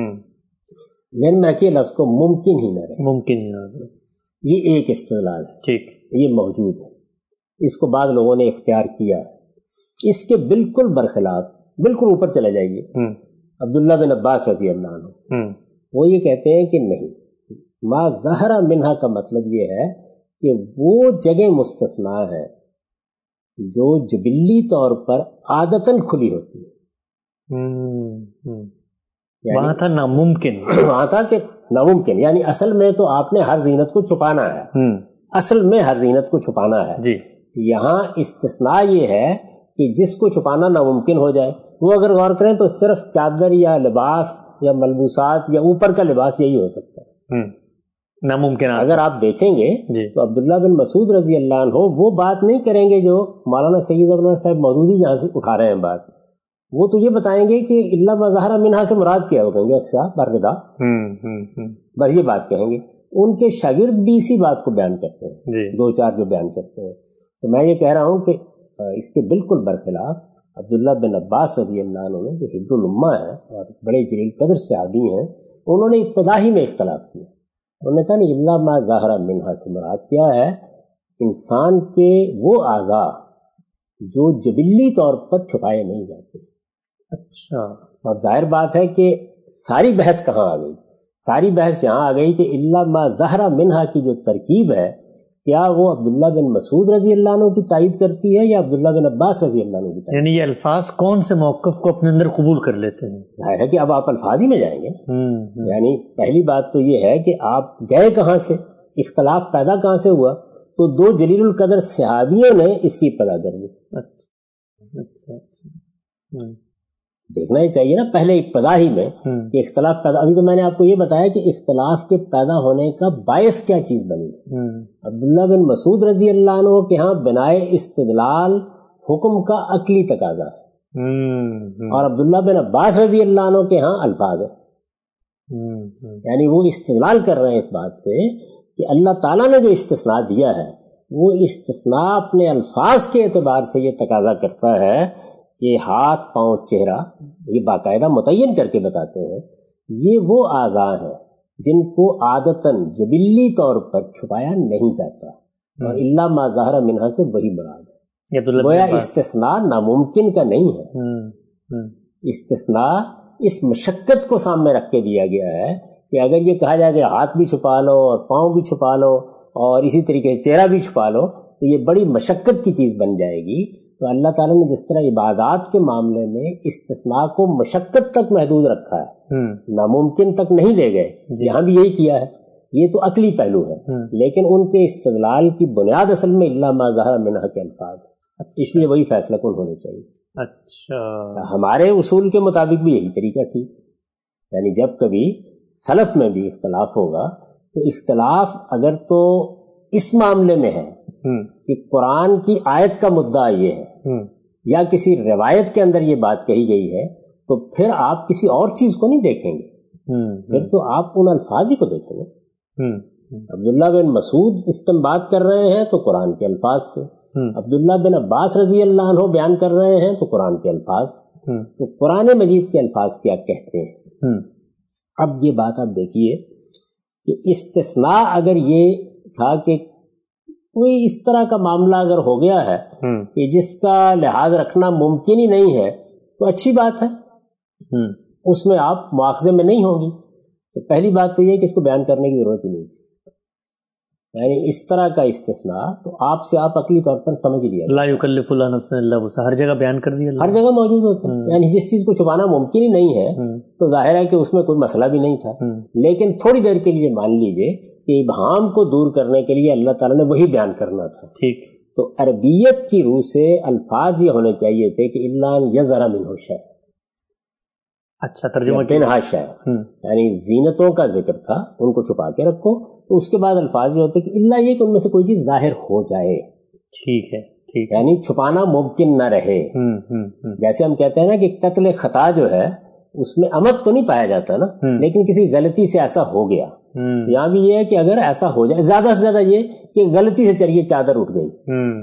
ذہن میں کہ لفظ کو ممکن ہی نہ رہے، ممکن ہی نہ رہے، یہ ایک استدلال ہے۔ ٹھیک، یہ موجود ہے، اس کو بعض لوگوں نے اختیار کیا ہے۔ اس کے بالکل برخلاف، بالکل اوپر چلے جائیے، عبداللہ بن عباس رضی اللہ عنہ، وہ یہ کہتے ہیں کہ نہیں، ما ظہر منہا کا مطلب یہ ہے کہ وہ جگہ مستثنیٰ ہے جو جبلی طور پر عادتاً کھلی ہوتی ہے. وہاں تھا ناممکن، وہاں تھا کہ ناممکن، یعنی اصل میں تو آپ نے ہر زینت کو چھپانا ہے، اصل میں ہر زینت کو چھپانا ہے جی. یہاں استثناء یہ ہے کہ جس کو چھپانا ناممکن ہو جائے، وہ اگر غور کریں تو صرف چادر یا لباس یا ملبوسات یا اوپر کا لباس یہی ہو سکتا ہے ناممکن. اگر آپ دیکھیں گے تو عبداللہ بن مسعود رضی اللہ عنہ وہ بات نہیں کریں گے جو مولانا سید اکبر صاحب مودودی جہاں سے اٹھا رہے ہیں بات. وہ تو یہ بتائیں گے کہ اللہ ما ظہر منہا سے مراد کیا ہوگا، اچھا بردا، بس یہ بات کہیں گے. ان کے شاگرد بھی اسی بات کو بیان کرتے ہیں، دو چار جو بیان کرتے ہیں. تو میں یہ کہہ رہا ہوں کہ اس کے بالکل برخلاف عبداللہ بن عباس رضی اللہ عنہ جو حبر الامہ ہیں اور بڑے جلیل قدر صحابی ہیں، انہوں نے ابتدا ہی میں اختلاف کیا. انہوں نے کہا نہیں، اللہ ما ظاہر منہا سے مراد کیا ہے، انسان کے وہ اعضاء جو جبلی طور پر چھپائے نہیں جاتے. اچھا. اب ظاہر بات ہے کہ ساری بحث کہاں آ گئی؟ ساری بحث یہاں آ گئی کہ اللہ ما ظاہر منہا کی جو ترکیب ہے، کیا وہ عبداللہ بن مسعود رضی اللہ عنہ کی تائید کرتی ہے یا عبداللہ بن عباس رضی اللہ عنہ کی تائید؟ یعنی یہ الفاظ کون سے موقف کو اپنے اندر قبول کر لیتے ہیں؟ ظاہر ہے کہ اب آپ الفاظ ہی میں جائیں گے. یعنی پہلی بات تو یہ ہے کہ آپ گئے کہاں سے، اختلاف پیدا کہاں سے ہوا؟ تو دو جلیل القدر صحابیوں نے اس کی ابتدا کر دی. اچھا اچھا دیکھنا ہی چاہیے نا پہلے ابتدا ہی میں کہ اختلاف پیدا. ابھی تو میں نے آپ کو یہ بتایا کہ اختلاف کے پیدا ہونے کا باعث کیا چیز بنی. عبداللہ بن مسعود رضی اللہ عنہ کے ہاں بنائے استدلال حکم کا عقلی تقاضا ہے، اور عبداللہ بن عباس رضی اللہ عنہ کے ہاں الفاظ ہے. یعنی وہ استدلال کر رہے ہیں اس بات سے کہ اللہ تعالیٰ نے جو استثناء دیا ہے وہ استثناء اپنے الفاظ کے اعتبار سے یہ تقاضا کرتا ہے کہ ہاتھ، پاؤں، چہرہ، یہ باقاعدہ متعین کر کے بتاتے ہیں یہ وہ اعضاء ہیں جن کو عادتاً جبلی طور پر چھپایا نہیں جاتا، اور اللہ ما ظاہر منہا سے وہی مراد ہے. گویا استثناء ناممکن کا نہیں ہے، استثناء اس مشقت کو سامنے رکھ کے دیا گیا ہے کہ اگر یہ کہا جائے کہ ہاتھ بھی چھپا لو اور پاؤں بھی چھپا لو اور اسی طریقے سے چہرہ بھی چھپا لو تو یہ بڑی مشقت کی چیز بن جائے گی. تو اللہ تعالیٰ نے جس طرح عبادات کے معاملے میں استثناء کو مشقت تک محدود رکھا ہے، ناممکن تک نہیں لے گئے، یہاں بھی یہی کیا ہے. یہ تو عقلی پہلو ہے، لیکن ان کے استدلال کی بنیاد اصل میں اللہ ما ظاہر منہا کے الفاظ ہیں، اس لیے وہی فیصلہ کن ہونے چاہیے. اچھا. ہمارے اصول کے مطابق بھی یہی طریقہ ٹھیک، یعنی جب کبھی سلف میں بھی اختلاف ہوگا تو اختلاف اگر تو اس معاملے میں ہے کہ قرآن کی آیت کا مدعا یہ ہے یا کسی روایت کے اندر یہ بات کہی گئی ہے تو پھر آپ کسی اور چیز کو نہیں دیکھیں گے، پھر تو آپ ان الفاظ ہی کو دیکھیں گے. عبداللہ بن مسعود استنباط کر رہے ہیں تو قرآن کے الفاظ سے، عبداللہ بن عباس رضی اللہ عنہ بیان کر رہے ہیں تو قرآن کے الفاظ. تو قرآن مجید کے الفاظ کیا کہتے ہیں؟ اب یہ بات آپ دیکھیے کہ استثناء اگر یہ تھا کہ کوئی اس طرح کا معاملہ اگر ہو گیا ہے کہ جس کا لحاظ رکھنا ممکن ہی نہیں ہے تو اچھی بات ہے، اس میں آپ مواخذے میں نہیں ہوں گی. تو پہلی بات تو یہ کہ اس کو بیان کرنے کی ضرورت ہی نہیں تھی. یعنی اس طرح کا استثناء تو آپ سے آپ عقلی طور پر سمجھ لیا، لا یکلف اللہ نفسا الا وسعها، ہر جگہ بیان کر دیا، ہر جگہ موجود ہوتا ہے. یعنی جس چیز کو چھپانا ممکن ہی نہیں ہے تو ظاہر ہے کہ اس میں کوئی مسئلہ بھی نہیں تھا. لیکن تھوڑی دیر کے لیے مان لیجئے کہ ابہام کو دور کرنے کے لیے اللہ تعالیٰ نے وہی بیان کرنا تھا. ٹھیک. تو عربیت کی روح سے الفاظ یہ ہونے چاہیے تھے کہ الا ان یظہر منہ شیء. اچھا ترجمہ منہا شیء، یعنی زینتوں کا ذکر تھا، ان کو چھپا کے رکھو. تو اس کے بعد الفاظ یہ ہوتے کہ الا یہ کہ ان میں سے کوئی چیز ظاہر ہو جائے. ٹھیک ہے، ٹھیک، یعنی چھپانا ممکن نہ رہے. جیسے ہم کہتے ہیں نا کہ قتل خطا جو ہے اس میں عمد تو نہیں پایا جاتا نا، لیکن کسی غلطی سے ایسا ہو گیا. یہاں بھی یہ ہے کہ اگر ایسا ہو جائے، زیادہ سے زیادہ یہ کہ غلطی سے چلیے چادر اٹھ گئی،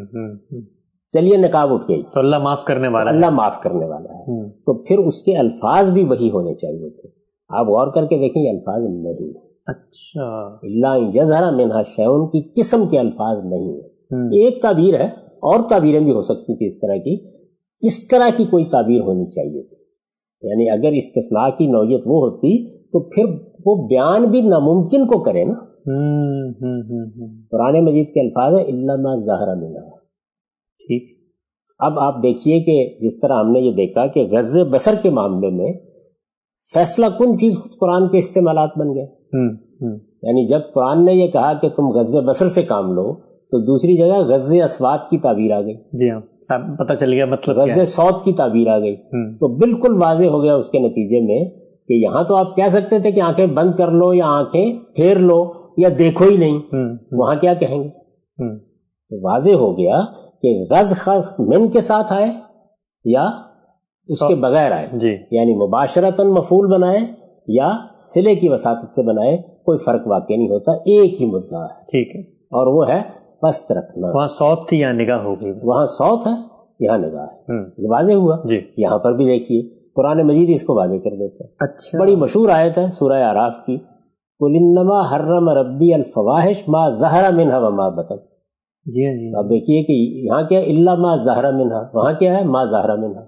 چلیے نقاب اٹھ گئی، تو اللہ معاف کرنے والا اللہ معاف کرنے والا ہے. تو پھر اس کے الفاظ بھی وہی ہونے چاہیے تھے. آپ غور کر کے دیکھیں یہ الفاظ نہیں. اچھا. اللہ یظہر منہا شیء کی قسم کے الفاظ نہیں ہیں. ایک تعبیر ہے، اور تعبیریں بھی ہو سکتی تھی اس طرح کی، اس طرح کی کوئی تعبیر ہونی چاہیے تھی. یعنی اگر استثناء کی نوعیت وہ ہوتی تو پھر وہ بیان بھی ناممکن کو کرے نا. قرآن مجید کے الفاظ ہے الا ما ظاہر منہا. ٹھیک. اب آپ دیکھیے کہ جس طرح ہم نے یہ دیکھا کہ غض بصر کے معاملے میں فیصلہ کن چیز خود قرآن کے استعمالات بن گئے. یعنی جب قرآن نے یہ کہا کہ تم غض بصر سے کام لو تو دوسری جگہ غض اصوات کی تعبیر آ گئی. جی ہاں پتہ چل گیا مطلب غض صوت کی تعبیر آ گئی. تو بالکل واضح ہو گیا اس کے نتیجے میں کہ یہاں تو آپ کہہ سکتے تھے کہ آنکھیں بند کر لو یا آنکھیں پھیر لو یا دیکھو ہی نہیں, وہاں کیا کہیں گے؟ تو واضح ہو گیا کہ غض خاص من کے ساتھ آئے یا اس کے بغیر آئے, جی یعنی مباشرتاً مفعول بنائے یا صلے کی وساطت سے بنائے, کوئی فرق واقع نہیں ہوتا, ایک ہی مدعا ہے. ٹھیک ہے, اور وہ ہے پست رکھنا. وہاں صوت تھی یا نگاہ ہو گئی؟ وہاں صوت ہے, یہاں نگاہ ہے. یہ واضح ہوا. جی یہاں پر بھی دیکھیے قرآن مجید اس کو واضح کر دیتا ہے. اچھا, بڑی مشہور آیت ہے سورہ اعراف کی, قُلْ إِنَّمَا حَرَّمَ رَبِّيَ الْفَوَاحِشَ مَا ظَهَرَ مِنْهَا وَمَا بَطَنَ. جی ہاں جی, اب دیکھیے کہ یہاں کیا الا ما ظہر منہا, وہاں کیا ہے ما ظہر منہا.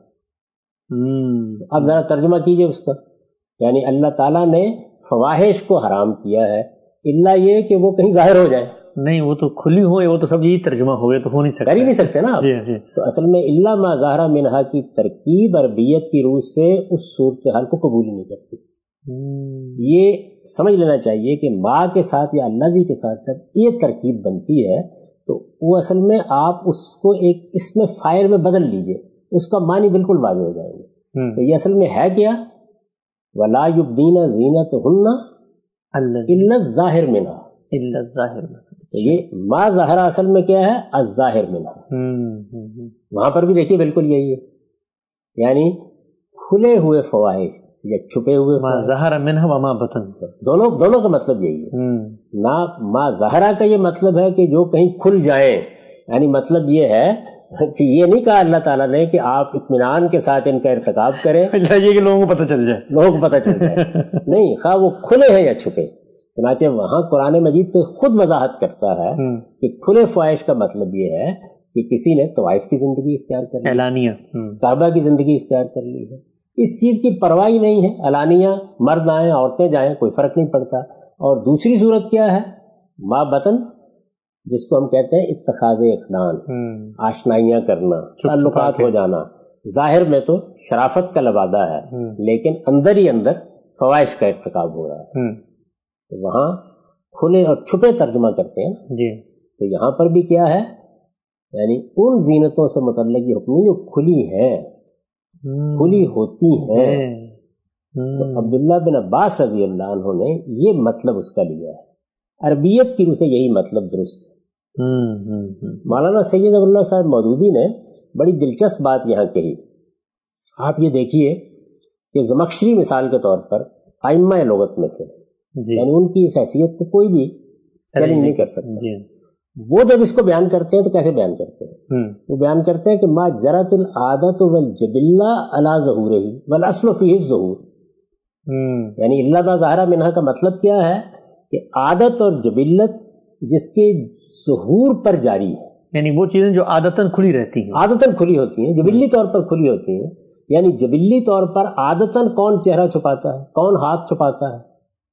اب ذرا ترجمہ کیجئے اس کا. یعنی اللہ تعالیٰ نے فواحش کو حرام کیا ہے, الا یہ کہ وہ کہیں ظاہر ہو جائے. نہیں, وہ تو کھلی ہوئے, وہ تو سب یہی ترجمہ ہو گئے, تو ہو نہیں سکتا, کر ہی نہیں سکتے نا. جی جی. تو اصل میں الا ما ظہر منہا کی ترکیب عربیت کی روح سے اس صورتحال کو قبول ہی نہیں کرتی. یہ سمجھ لینا چاہیے کہ ماں کے ساتھ یا اللہ جی کے ساتھ جب یہ ترکیب بنتی ہے تو وہ اصل میں آپ اس کو ایک اس میں فائر میں بدل لیجئے, اس کا معنی بالکل واضح ہو جائیں گے. تو یہ اصل میں ہے کیا؟ وَلَا يُبْدِينَ زِينَتَهُنَّ إِلَّا الظَّاهِرَ مِنْهَا. إِلَّا الظَّاهِرَ مِنْهَا. تو یہ ما ظاہرہ اصل میں کیا ہے؟ الظاہر منہا. وہاں پر بھی دیکھیے بالکل یہی ہے, یعنی کھلے ہوئے فواحش یا چھپے ہوئے ما ظہر منہا وما بطن, دونوں دونوں کا مطلب یہی ہے. نہ ما ظہرہ کا یہ مطلب ہے کہ جو کہیں کھل جائیں, یعنی مطلب یہ ہے کہ یہ نہیں کہا اللہ تعالیٰ نے کہ آپ اطمینان کے ساتھ ان کا ارتکاب کریں, یہ کہ لوگوں کو پتہ چل جائے, لوگوں کو پتہ چل جائے. نہیں, خواہ وہ کھلے ہیں یا چھپے. چنانچہ وہاں قرآن مجید پہ خود وضاحت کرتا ہے کہ کھلے فواحش کا مطلب یہ ہے کہ کسی نے طوائف کی زندگی اختیار کر لی, اعلانیہ کعبہ کی زندگی اختیار کر لی ہے, اس چیز کی پرواہ نہیں ہے. اعلانیہ مرد آئیں عورتیں جائیں کوئی فرق نہیں پڑتا. اور دوسری صورت کیا ہے؟ ما بطن, جس کو ہم کہتے ہیں اتخاذ اخنان, آشنائیاں کرنا, تعلقات ہو جانا. ظاہر میں تو شرافت کا لبادہ ہے, لیکن اندر ہی اندر فواحش کا ارتکاب ہو رہا ہے. تو وہاں کھلے اور چھپے ترجمہ کرتے ہیں جی. تو یہاں پر بھی کیا ہے, یعنی ان زینتوں سے متعلق یہ حکم جو کھلی ہیں, کھلی ہوتی ہیں. تو عبداللہ بن عباس رضی اللہ عنہ نے یہ مطلب اس کا لیا ہے. عربیت کی روح سے یہی مطلب درست ہے. مولانا سید ابو اللہ صاحب مودودی نے بڑی دلچسپ بات یہاں کہی. آپ یہ دیکھیے کہ زمخشری مثال کے طور پر ائمہ لغت میں سے جی. یعنی ان کی اس حیثیت کو کوئی بھی چیلنج نہیں کر سکتا جی. وہ جب اس کو بیان کرتے ہیں تو کیسے بیان کرتے ہیں؟ وہ بیان کرتے ہیں کہ ما جرت العادت والجبلہ علی ظہورہ والاصل فیہ الظہور. یعنی الا ما ظہر منہا کا مطلب کیا ہے کہ عادت اور جبلت جس کے ظہور پر جاری ہے, یعنی وہ چیزیں جو عادتاً کھلی رہتی ہیں, عادتاً کھلی ہوتی ہیں, جبلی طور پر کھلی ہوتی ہیں. یعنی جبلی طور پر عادتاً کون چہرہ چھپاتا ہے, کون ہاتھ چھپاتا ہے؟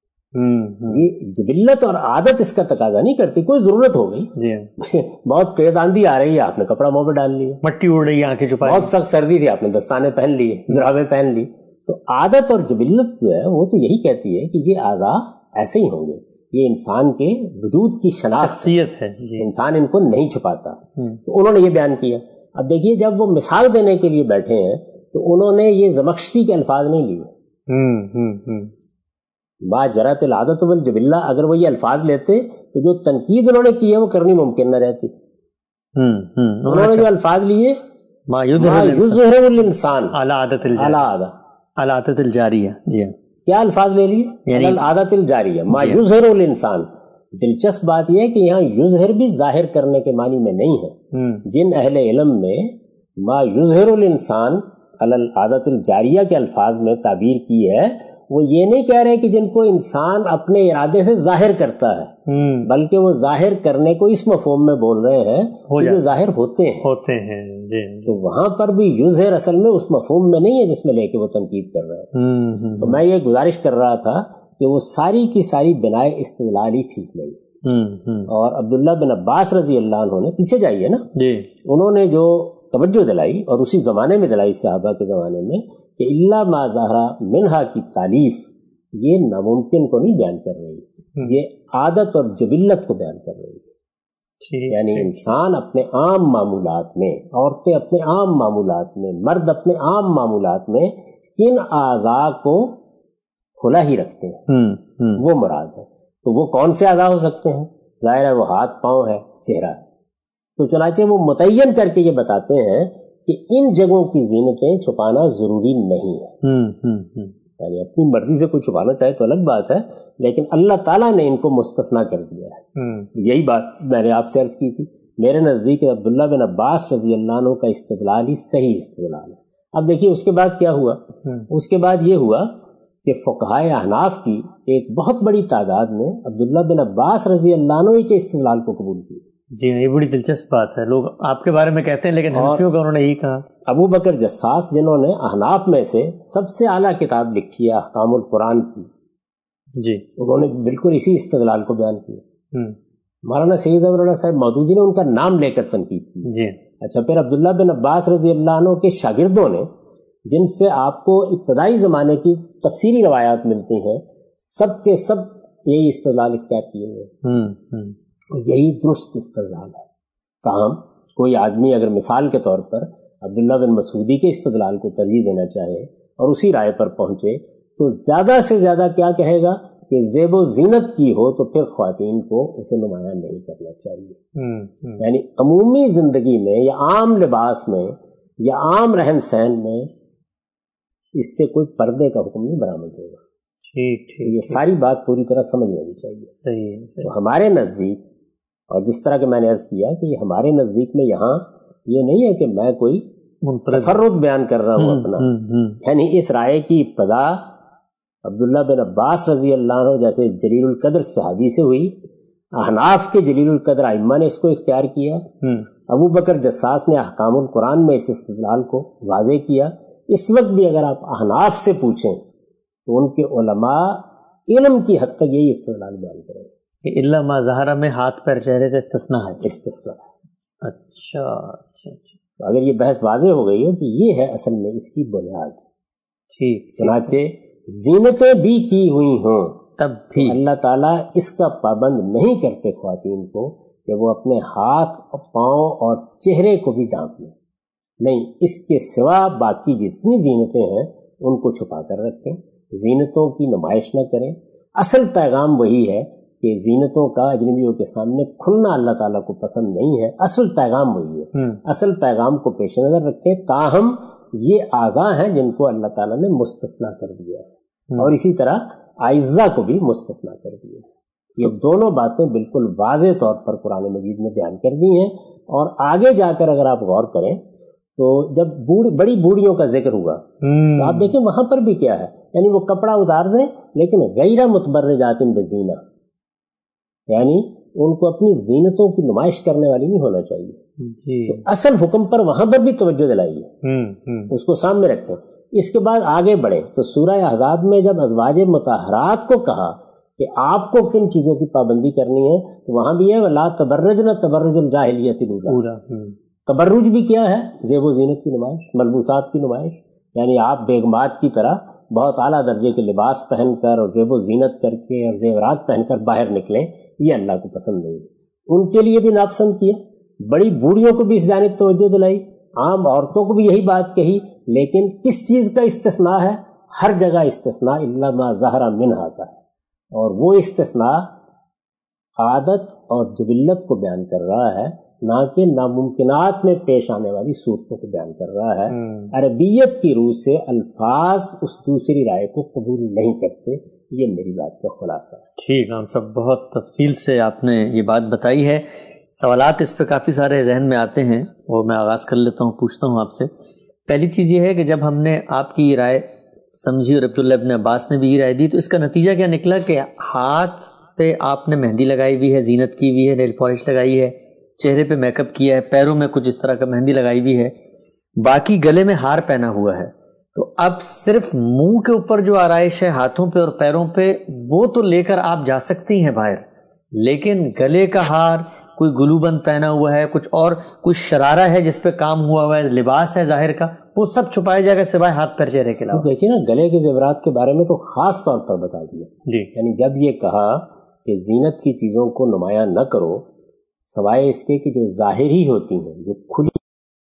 یہ جبلت اور عادت اس کا تقاضا نہیں کرتی. کوئی ضرورت ہو گئی جی, بہت تیز آندھی آ رہی ہے, آپ نے کپڑا منہ میں ڈال لیا, مٹی اڑ رہی ہے, آنکھیں چھپا, بہت سخت سردی تھی, آپ نے دستانے پہن لیے, جرابیں پہن لی. تو عادت اور جبلت جو ہے وہ تو یہی کہتی ہے کہ یہ اعضاء ایسے ہی ہوں گے, یہ انسان کے وجود کی شناخت ہے جی. انسان ان کو نہیں چھپاتا. تو انہوں نے یہ بیان کیا. اب دیکھیے جب وہ مثال دینے کے لیے بیٹھے ہیں تو انہوں نے یہ زمخشری کے الفاظ نہیں لیے. ما جرت العادت والجبلہ, اگر وہ یہ الفاظ لیتے تو جو تنقید انہوں نے کی ہے وہ کرنی ممکن نہ رہتی. انہوں نے جو الفاظ لیے ما یظہر الانسان علی عادت الجاریہ جی, کیا الفاظ لے لیے؟ یعنی عادت الجاریہ ما یظہر الانسان. دلچسپ بات یہ ہے کہ یہاں یظہر بھی ظاہر کرنے کے معنی میں نہیں ہے. جن اہل علم نے ما یظہر الانسان علی العادت الجاریہ کے الفاظ میں تعبیر کی ہے, وہ یہ نہیں کہہ رہے کہ جن کو انسان اپنے ارادے سے ظاہر کرتا ہے, بلکہ وہ ظاہر کرنے کو اس مفہوم میں بول رہے ہیں کہ جو ظاہر ہوتے ہیں ہوتے ہیں جی. تو وہاں پر بھی یظہر اصل میں اس مفہوم میں نہیں ہے جس میں لے کے وہ تنقید کر رہے ہیں. تو میں یہ گزارش کر رہا تھا کہ وہ ساری کی ساری بنائے استدلال ہی ٹھیک نہیں. اور عبداللہ بن عباس رضی اللہ عنہ نے, پیچھے جائیے نا جی, انہوں نے جو توجہ دلائی اور اسی زمانے میں دلائی صحابہ کے زمانے میں کہ الا ما ظہر منہا کی تعلیف یہ ناممکن کو نہیں بیان کر رہی، یہ عادت اور جبلت کو بیان کر رہی ہے۔ یعنی انسان اپنے عام معمولات میں، عورتیں اپنے عام معمولات میں، مرد اپنے عام معمولات میں کن اعضاء کو کھلا ہی رکھتے ہیں وہ مراد ہے۔ تو وہ کون سے اعضاء ہو سکتے ہیں؟ ظاہر ہے وہ ہاتھ پاؤں ہے، چہرہ ہے۔ تو چنانچہ وہ متعین کر کے یہ بتاتے ہیں کہ ان جگہوں کی زینتیں چھپانا ضروری نہیں ہے۔ یعنی اپنی مرضی سے کوئی چھپانا چاہے تو الگ بات ہے، لیکن اللہ تعالیٰ نے ان کو مستثنا کر دیا ہے۔ یہی بات میں نے آپ سے عرض کی تھی، میرے نزدیک عبداللہ بن عباس رضی اللہ عنہ کا استدلال ہی صحیح استدلال ہے۔ اب دیکھیے اس کے بعد کیا ہوا، اس کے بعد یہ ہوا کہ فقہائے احناف کی ایک بہت بڑی تعداد نے عبداللہ بن عباس رضی اللہ عنہ کے استدلال کو قبول کیا۔ جی یہ بڑی دلچسپ بات ہے، لوگ آپ کے بارے میں کہتے ہیں لیکن حنفیوں کا انہوں نے یہی کہا۔ ابو بکر جساس جنہوں نے احناف میں سے سب سے اعلیٰ کتاب لکھی ہے احکام القرآن کی، جی انہوں نے بالکل اسی استدلال کو بیان کیا۔ مولانا سید ابوالعلا صاحب مودودی نے ان کا نام لے کر تنقید کی۔ جی اچھا، پھر عبداللہ بن عباس رضی اللہ عنہ کے شاگردوں نے، جن سے آپ کو ابتدائی زمانے کی تفصیلی روایات ملتی ہیں، سب کے سب یہی استدلال اختیار کیے ہوئے، یہی درست استدلال ہے۔ تاہم کوئی آدمی اگر مثال کے طور پر عبداللہ بن مسعودی کے استدلال کو ترجیح دینا چاہے اور اسی رائے پر پہنچے تو زیادہ سے زیادہ کیا کہے گا کہ زیب و زینت کی ہو تو پھر خواتین کو اسے نمایاں نہیں کرنا چاہیے۔ یعنی عمومی زندگی میں یا عام لباس میں یا عام رہن سہن میں اس سے کوئی پردے کا حکم نہیں برآمد ہوگا۔ ٹھیک ٹھیک، یہ ساری بات پوری طرح سمجھ لینی چاہیے۔ صحیح ہے۔ تو ہمارے نزدیک، اور جس طرح کہ میں نے عرض کیا کہ یہ ہمارے نزدیک میں یہاں یہ نہیں ہے کہ میں کوئی تفرد بیان کر رہا ہوں اپنا، یعنی اس رائے کی ابتدا عبداللہ بن عباس رضی اللہ عنہ جیسے جلیل القدر صحابی سے ہوئی، احناف کے جلیل القدر ائمہ نے اس کو اختیار کیا، ابو بکر جساس نے احکام القرآن میں اس استدلال کو واضح کیا۔ اس وقت بھی اگر آپ احناف سے پوچھیں تو ان کے علماء علم کی حد تک یہی استدلال بیان کریں کہ الا ما ظہر میں ہاتھ پیر چہرے کا استثناء ہے۔ استثناء ہے۔ اچھا اچھا اچھا، اگر یہ بحث واضح ہو گئی ہو کہ یہ ہے اصل میں اس کی بنیاد۔ ٹھیک، چنانچہ زینتیں بھی کی ہوئی ہوں تب بھی اللہ تعالیٰ اس کا پابند نہیں کرتے خواتین کو کہ وہ اپنے ہاتھ پاؤں اور چہرے کو بھی ڈھانپ لیں، نہیں، اس کے سوا باقی جتنی زینتیں ہیں ان کو چھپا کر رکھیں، زینتوں کی نمائش نہ کریں۔ اصل پیغام وہی ہے کہ زینتوں کا اجنبیوں کے سامنے کھلنا اللہ تعالیٰ کو پسند نہیں ہے، اصل پیغام وہی ہے۔ اصل پیغام کو پیش نظر رکھیں، تاہم یہ اعضاء ہیں جن کو اللہ تعالیٰ نے مستثنا کر دیا ہے، اور اسی طرح اعضاء کو بھی مستثنا کر دیا ہے۔ یہ دونوں باتیں بالکل واضح طور پر قرآن مجید نے بیان کر دی ہیں، اور آگے جا کر اگر آپ غور کریں تو جب بوڑھ بڑی بوڑھیوں کا ذکر ہوا تو آپ دیکھیں وہاں پر بھی کیا ہے، یعنی وہ کپڑا اتار دیں لیکن غیر متبرجات بزینہ، یعنی ان کو اپنی زینتوں کی نمائش کرنے والی نہیں ہونا چاہیے۔ جی تو اصل حکم پر وہاں پر بھی توجہ دلائیے، اس کو سامنے رکھیں۔ اس کے بعد آگے بڑھے تو سورہ احزاب میں جب ازواج مطہرات کو کہا کہ آپ کو کن چیزوں کی پابندی کرنی ہے تو وہاں بھی ہے وَلَا تَبَرَّجْنَ تَبَرُّجَ الْجَاهِلِيَّةِ الْأُولَىٰ۔ تبرج بھی کیا ہے؟ زیب و زینت کی نمائش، ملبوسات کی نمائش، یعنی آپ بیگمات کی طرح بہت اعلیٰ درجے کے لباس پہن کر اور زیب و زینت کر کے اور زیورات پہن کر باہر نکلیں، یہ اللہ کو پسند نہیں ہے۔ ان کے لیے بھی ناپسند کیا، بڑی بوڑھیوں کو بھی اس جانب توجہ دلائی، عام عورتوں کو بھی یہی بات کہی، لیکن کس چیز کا استثناء ہے؟ ہر جگہ استثناء الا ما ظہر منہا کا ہے، اور وہ استثناء عادت اور جبلت کو بیان کر رہا ہے، نہ کہ ناممکنات میں پیش آنے والی صورتوں کو بیان کر رہا ہے۔ عربیت کی روح سے الفاظ اس دوسری رائے کو قبول نہیں کرتے، یہ میری بات کا خلاصہ ہے۔ ٹھیک، ہم سب بہت تفصیل سے آپ نے یہ بات بتائی ہے، سوالات اس پہ کافی سارے ذہن میں آتے ہیں اور میں آغاز کر لیتا ہوں، پوچھتا ہوں آپ سے۔ پہلی چیز یہ ہے کہ جب ہم نے آپ کی یہ رائے سمجھی اور عبداللہ ابن عباس نے بھی یہ رائے دی تو اس کا نتیجہ کیا نکلا کہ ہاتھ پہ آپ نے مہندی لگائی ہوئی ہے، زینت کی ہوئی ہے، نیل پالش لگائی ہے، چہرے پہ میک اپ کیا ہے، پیروں میں کچھ اس طرح کا مہندی لگائی ہوئی ہے، باقی گلے میں ہار پہنا ہوا ہے، تو اب صرف منہ کے اوپر جو آرائش ہے ہاتھوں پہ اور پیروں پہ وہ تو لے کر آپ جا سکتی ہیں باہر، لیکن گلے کا ہار، کوئی گلو بند پہنا ہوا ہے، کچھ اور کوئی شرارہ ہے جس پہ کام ہوا ہوا ہے، لباس ہے ظاہر کا، وہ سب چھپایا جائے گا سوائے ہاتھ پیر چہرے کے علاوہ. دیکھیے نا گلے کے زیورات کے بارے میں تو خاص طور پر بتا دیا جی. یعنی جب یہ کہا کہ زینت کی چیزوں کو نمایاں نہ کرو سوائے اس کے کہ جو ظاہری ہوتی ہیں، جو کھلی،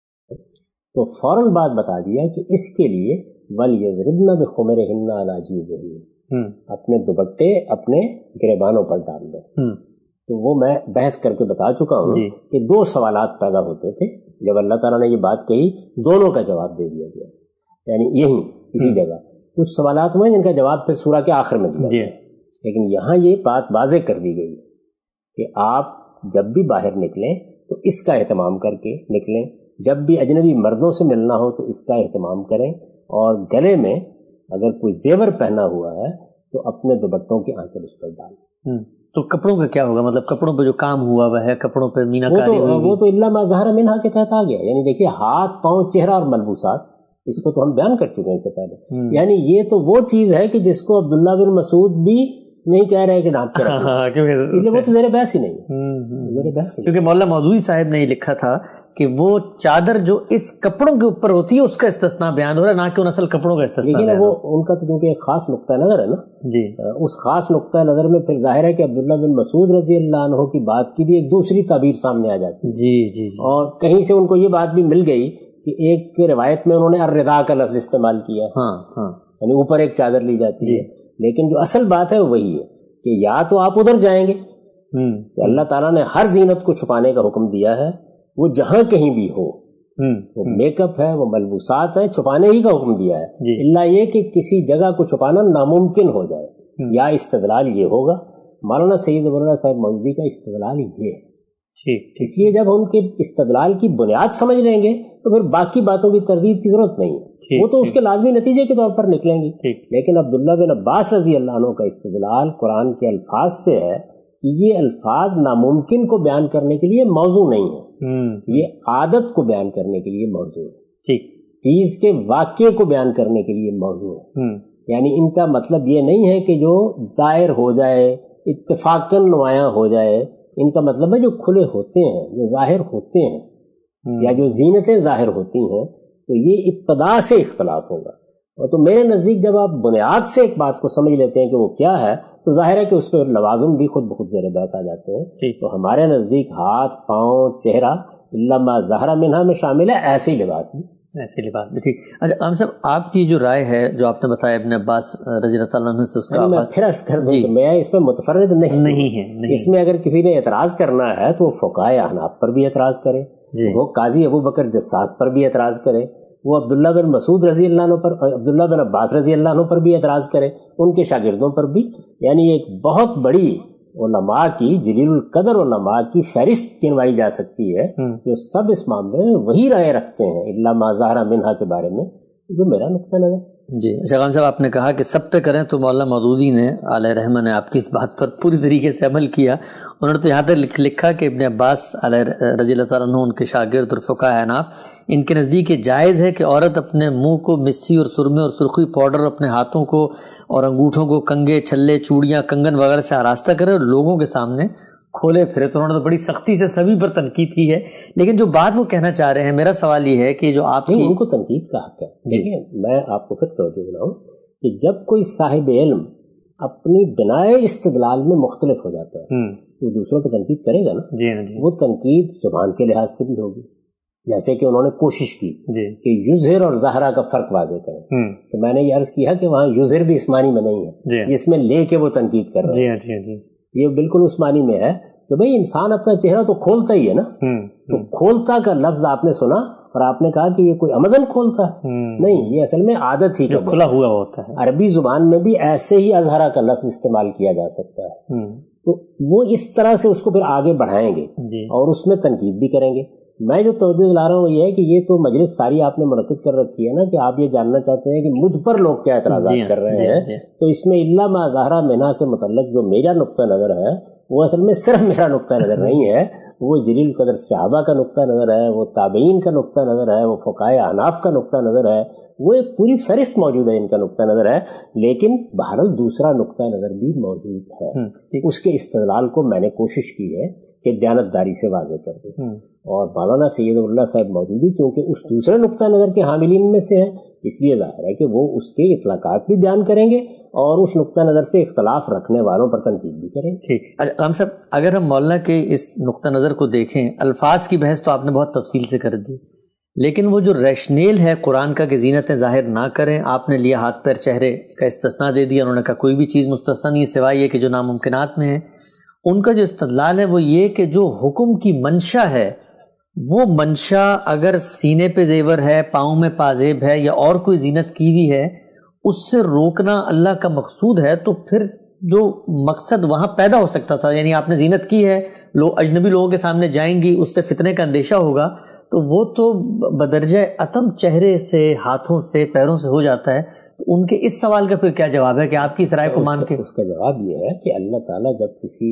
تو فوراً بات بتا دیا کہ اس کے لیے وَلْيَضْرِبْنَ بِخُمُرِهِنَّ عَلَىٰ جِيوبِهِنَّ، اپنے دوپٹے اپنے گریبانوں پر ڈال دو. تو وہ میں بحث کر کے بتا چکا ہوں کہ دو سوالات پیدا ہوتے تھے جب اللہ تعالیٰ نے یہ بات کہی، دونوں کا جواب دے دیا گیا. یعنی یہی اسی جگہ کچھ سوالات ہوئے جن کا جواب پھر سورہ کے آخر میں دیا گیا، لیکن یہاں یہ بات واضح کر دی گئی کہ آپ جب بھی باہر نکلیں تو اس کا اہتمام کر کے نکلیں، جب بھی اجنبی مردوں سے ملنا ہو تو اس کا اہتمام کریں، اور گلے میں اگر کوئی زیور پہنا ہوا ہے تو اپنے دوپٹوں کی آنچل اس پر ڈالیں. تو کپڑوں کا کیا ہوگا؟ مطلب کپڑوں پہ جو کام ہوا ہوا ہے، کپڑوں پہ مینا کاری ہوئی، وہ تو الا ما ظہر منہا کے تحت آ گیا. یعنی دیکھیے ہاتھ، پاؤں، چہرہ اور ملبوسات، اس کو تو ہم بیان کر چکے ہیں اس سے پہلے. یعنی یہ تو وہ چیز ہے کہ جس کو عبداللہ بن مسعود بھی نہیں کہہ رہے کہ ڈانٹ کے رکھیں، کیونکہ وہ تو زیر بحث ہی نہیں، زیر بحث. کیونکہ مولانا مودودی صاحب نے یہ لکھا تھا کہ وہ چادر جو اس کپڑوں کے اوپر ہوتی ہے اس کا استثناء بیان ہو رہا ہے، نہ کہ ان اصل کپڑوں کا استثناء. لیکن وہ ان کا تو چونکہ ایک خاص نقطہ نظر ہے نا جی، اس خاص نقطہ نظر میں پھر ظاہر ہے کہ عبداللہ بن مسعود رضی اللہ عنہ کی بات کی بھی ایک دوسری تعبیر سامنے آ جاتی ہے. جی جی جی. اور کہیں سے ان کو یہ بات بھی مل گئی کہ ایک روایت میں انہوں نے الردا کا لفظ استعمال کیا، ہاں ہاں، یعنی اوپر ایک چادر لی جاتی ہے. لیکن جو اصل بات ہے وہی ہے کہ یا تو آپ ادھر جائیں گے کہ اللہ تعالیٰ نے ہر زینت کو چھپانے کا حکم دیا ہے، وہ جہاں کہیں بھی ہو، وہ میک اپ ہے، وہ ملبوسات ہیں، چھپانے ہی کا حکم دیا ہے، الا یہ کہ کسی جگہ کو چھپانا ناممکن ہو جائے. یا استدلال یہ ہوگا، مولانا سید مولانا صاحب مودودی کا استدلال یہ ہے. اس لیے جب ہم کے استدلال کی بنیاد سمجھ لیں گے تو پھر باقی باتوں کی تردید کی ضرورت نہیں ہے، وہ تو اس کے لازمی نتیجے کے طور پر نکلیں گی. لیکن عبداللہ بن عباس رضی اللہ عنہ کا استدلال قرآن کے الفاظ سے ہے کہ یہ الفاظ ناممکن کو بیان کرنے کے لیے موضوع نہیں ہے، یہ عادت کو بیان کرنے کے لیے موضوع ہے، چیز کے واقعے کو بیان کرنے کے لیے موضوع ہے. یعنی ان کا مطلب یہ نہیں ہے کہ جو ظاہر ہو جائے، اتفاقاً نمایاں ہو جائے. ان کا مطلب ہے جو کھلے ہوتے ہیں، جو ظاہر ہوتے ہیں، یا جو زینتیں ظاہر ہوتی ہیں، تو یہ ابتدا سے اختلاف ہوگا. اور تو میرے نزدیک جب آپ بنیاد سے ایک بات کو سمجھ لیتے ہیں کہ وہ کیا ہے تو ظاہر ہے کہ اس پہ لوازم بھی خود بخود زیر بحث آ جاتے ہیں. تو ہمارے نزدیک ہاتھ، پاؤں، چہرہ الا ما ظہر منہا میں شامل ہے، ایسے ہی لباس بھی ایسے لباس بھی. ٹھیک. اچھا عام صاحب، آپ کی جو رائے ہے جو آپ نے بتایا ابن عباس رضی اللہ عنہ سے، اس کا میں پھر عرض کر دوں کہ میں اس پہ متفرد نہیں نہیں ہے. اس میں اگر کسی نے اعتراض کرنا ہے تو وہ فقہائے احناف پر بھی اعتراض کرے، وہ قاضی ابو بکر جساس پر بھی اعتراض کرے، وہ عبداللہ بن مسعود رضی اللہ عنہ پر، عبداللہ بن عباس رضی اللہ عنہ پر بھی اعتراض کرے، ان کے شاگردوں پر بھی. یعنی ایک بہت بڑی علماء کی، جلیل القدر علماء کی فہرست گنوائی جا سکتی ہے جو سب اس معاملے میں وہی رائے رکھتے ہیں الا ما ظہر منہا کے بارے میں، جو میرا نقطہ نظر. جی شیخان صاحب، آپ نے کہا کہ سب پہ کریں، تو مولانا مودودی نے علیہ رحمہ نے آپ کی اس بات پر پوری طریقے سے عمل کیا. انہوں نے تو یہاں تک لکھا کہ ابن عباس علیہ رضی اللہ تعالیٰ عنہ، ان کے شاگرد اور فقہاء احناف، ان کے نزدیک یہ جائز ہے کہ عورت اپنے منہ کو مسی اور سرمے اور سرخی پاؤڈر، اپنے ہاتھوں کو اور انگوٹھوں کو کنگے، چھلے، چوڑیاں، کنگن وغیرہ سے آراستہ کرے اور لوگوں کے سامنے کھولے پھرے. تو انہوں نے تو بڑی سختی سے سبھی پر تنقید کی ہے. لیکن جو بات وہ کہنا چاہ رہے ہیں، میرا سوال یہ ہے کہ جو آپ ان کو تنقید کا حق ہے. دیکھیں میں آپ کو پھر توجہ دلاؤں کہ جب کوئی صاحب علم اپنی بنائے استدلال میں مختلف ہو جاتا ہے تو دوسروں کی تنقید کرے گا نا. جی جی. وہ تنقید زبان کے لحاظ سے بھی ہوگی، جیسے کہ انہوں نے کوشش کی کہ یظہر اور ظاہرہ کا فرق واضح کریں. تو میں نے یہ عرض کیا کہ وہاں یظہر بھی اس معنی میں نہیں ہے، اس میں لے کے وہ تنقید کر رہے ہیں. یہ بالکل اس معنی میں ہے کہ بھئی انسان اپنا چہرہ تو کھولتا ہی ہے نا. تو کھولتا کا لفظ آپ نے سنا اور آپ نے کہا کہ یہ کوئی عمدن کھولتا ہے، نہیں، یہ اصل میں عادت ہی کھلا ہوا ہوتا ہے. عربی زبان میں بھی ایسے ہی اظہرہ کا لفظ استعمال کیا جا سکتا ہے. تو وہ اس طرح سے اس کو پھر آگے بڑھائیں گے اور اس میں تنقید بھی کریں گے. میں جو توجہ دلا رہا ہوں یہ ہے کہ یہ تو مجلس ساری آپ نے منعقد کر رکھی ہے نا کہ آپ یہ جاننا چاہتے ہیں کہ مجھ پر لوگ کیا اعتراضات کر رہے ہیں، تو اس میں الا ما ظاہر منہا سے متعلق جو میرا نقطہ نظر ہے وہ اصل میں صرف میرا نقطہ نظر نہیں ہے، وہ جلیل قدر صحابہ کا نقطہ نظر ہے، وہ تابعین کا نقطہ نظر ہے، وہ فقہائے احناف کا نقطہ نظر ہے، وہ ایک پوری فہرست موجود ہے ان کا نقطہ نظر ہے، لیکن بہرحال دوسرا نقطہ نظر بھی موجود ہے، اس کے استدلال کو میں نے کوشش کی ہے کہ دیانتداری سے واضح کر دوں، اور مولانا سید اللہ صاحب موجودی چونکہ اس دوسرے نقطہ نظر کے حاملین میں سے ہیں، اس لیے ظاہر ہے کہ وہ اس کے اطلاقات بھی بیان کریں گے اور اس نقطہ نظر سے اختلاف رکھنے والوں پر تنقید بھی کریں گے۔ ٹھیک، رام صاحب اگر ہم مولانا کے اس نقطہ نظر کو دیکھیں، الفاظ کی بحث تو آپ نے بہت تفصیل سے کر دی، لیکن وہ جو ریشنیل ہے قرآن کا کہ زینتیں ظاہر نہ کریں، آپ نے لیا ہاتھ پیر چہرے کا استثناء دے دیا، انہوں نے کہا کوئی بھی چیز مستثنی نہیں سوائے یہ کہ جو ناممکنات میں ہے، ان کا جو استدلال ہے وہ یہ کہ جو حکم کی منشا ہے وہ منشا اگر سینے پہ زیور ہے، پاؤں میں پازیب ہے یا اور کوئی زینت کی ہوئی ہے، اس سے روکنا اللہ کا مقصود ہے، تو پھر جو مقصد وہاں پیدا ہو سکتا تھا، یعنی آپ نے زینت کی ہے، لوگ اجنبی لوگوں کے سامنے جائیں گی، اس سے فتنے کا اندیشہ ہوگا، تو وہ تو بدرجہ اتم چہرے سے، ہاتھوں سے، پیروں سے ہو جاتا ہے۔ تو ان کے اس سوال کا پھر کیا جواب ہے کہ آپ کی اس رائے کو مان کے؟ اس کا جواب یہ ہے کہ اللہ تعالیٰ جب کسی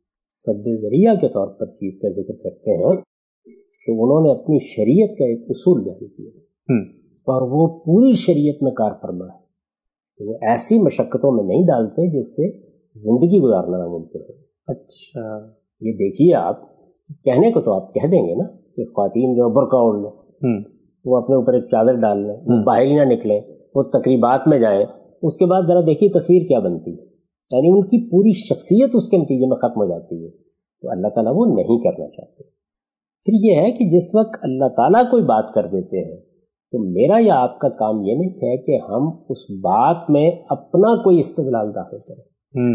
سد ذریعہ کے طور پر چیز کا ذکر کرتے ہیں تو انہوں نے اپنی شریعت کا ایک اصول بیان کیا اور وہ پوری شریعت میں کار فرما ہے کہ وہ ایسی مشقتوں میں نہیں ڈالتے جس سے زندگی گزارنا ناممکن ہو۔ اچھا، یہ دیکھیے، آپ کہنے کو تو آپ کہہ دیں گے نا کہ خواتین جو برقع اوڑھ لیں، وہ اپنے اوپر ایک چادر ڈال لیں، وہ باہر ہی نہ نکلیں، وہ تقریبات میں جائیں، اس کے بعد ذرا دیکھیے تصویر کیا بنتی ہے، یعنی ان کی پوری شخصیت اس کے نتیجے میں ختم ہو جاتی ہے۔ تو اللہ تعالیٰ وہ نہیں کرنا چاہتے۔ پھر یہ ہے کہ جس وقت اللہ تعالیٰ کوئی بات کر دیتے ہیں تو میرا یا آپ کا کام یہ نہیں ہے کہ ہم اس بات میں اپنا کوئی استدلال داخل کریں۔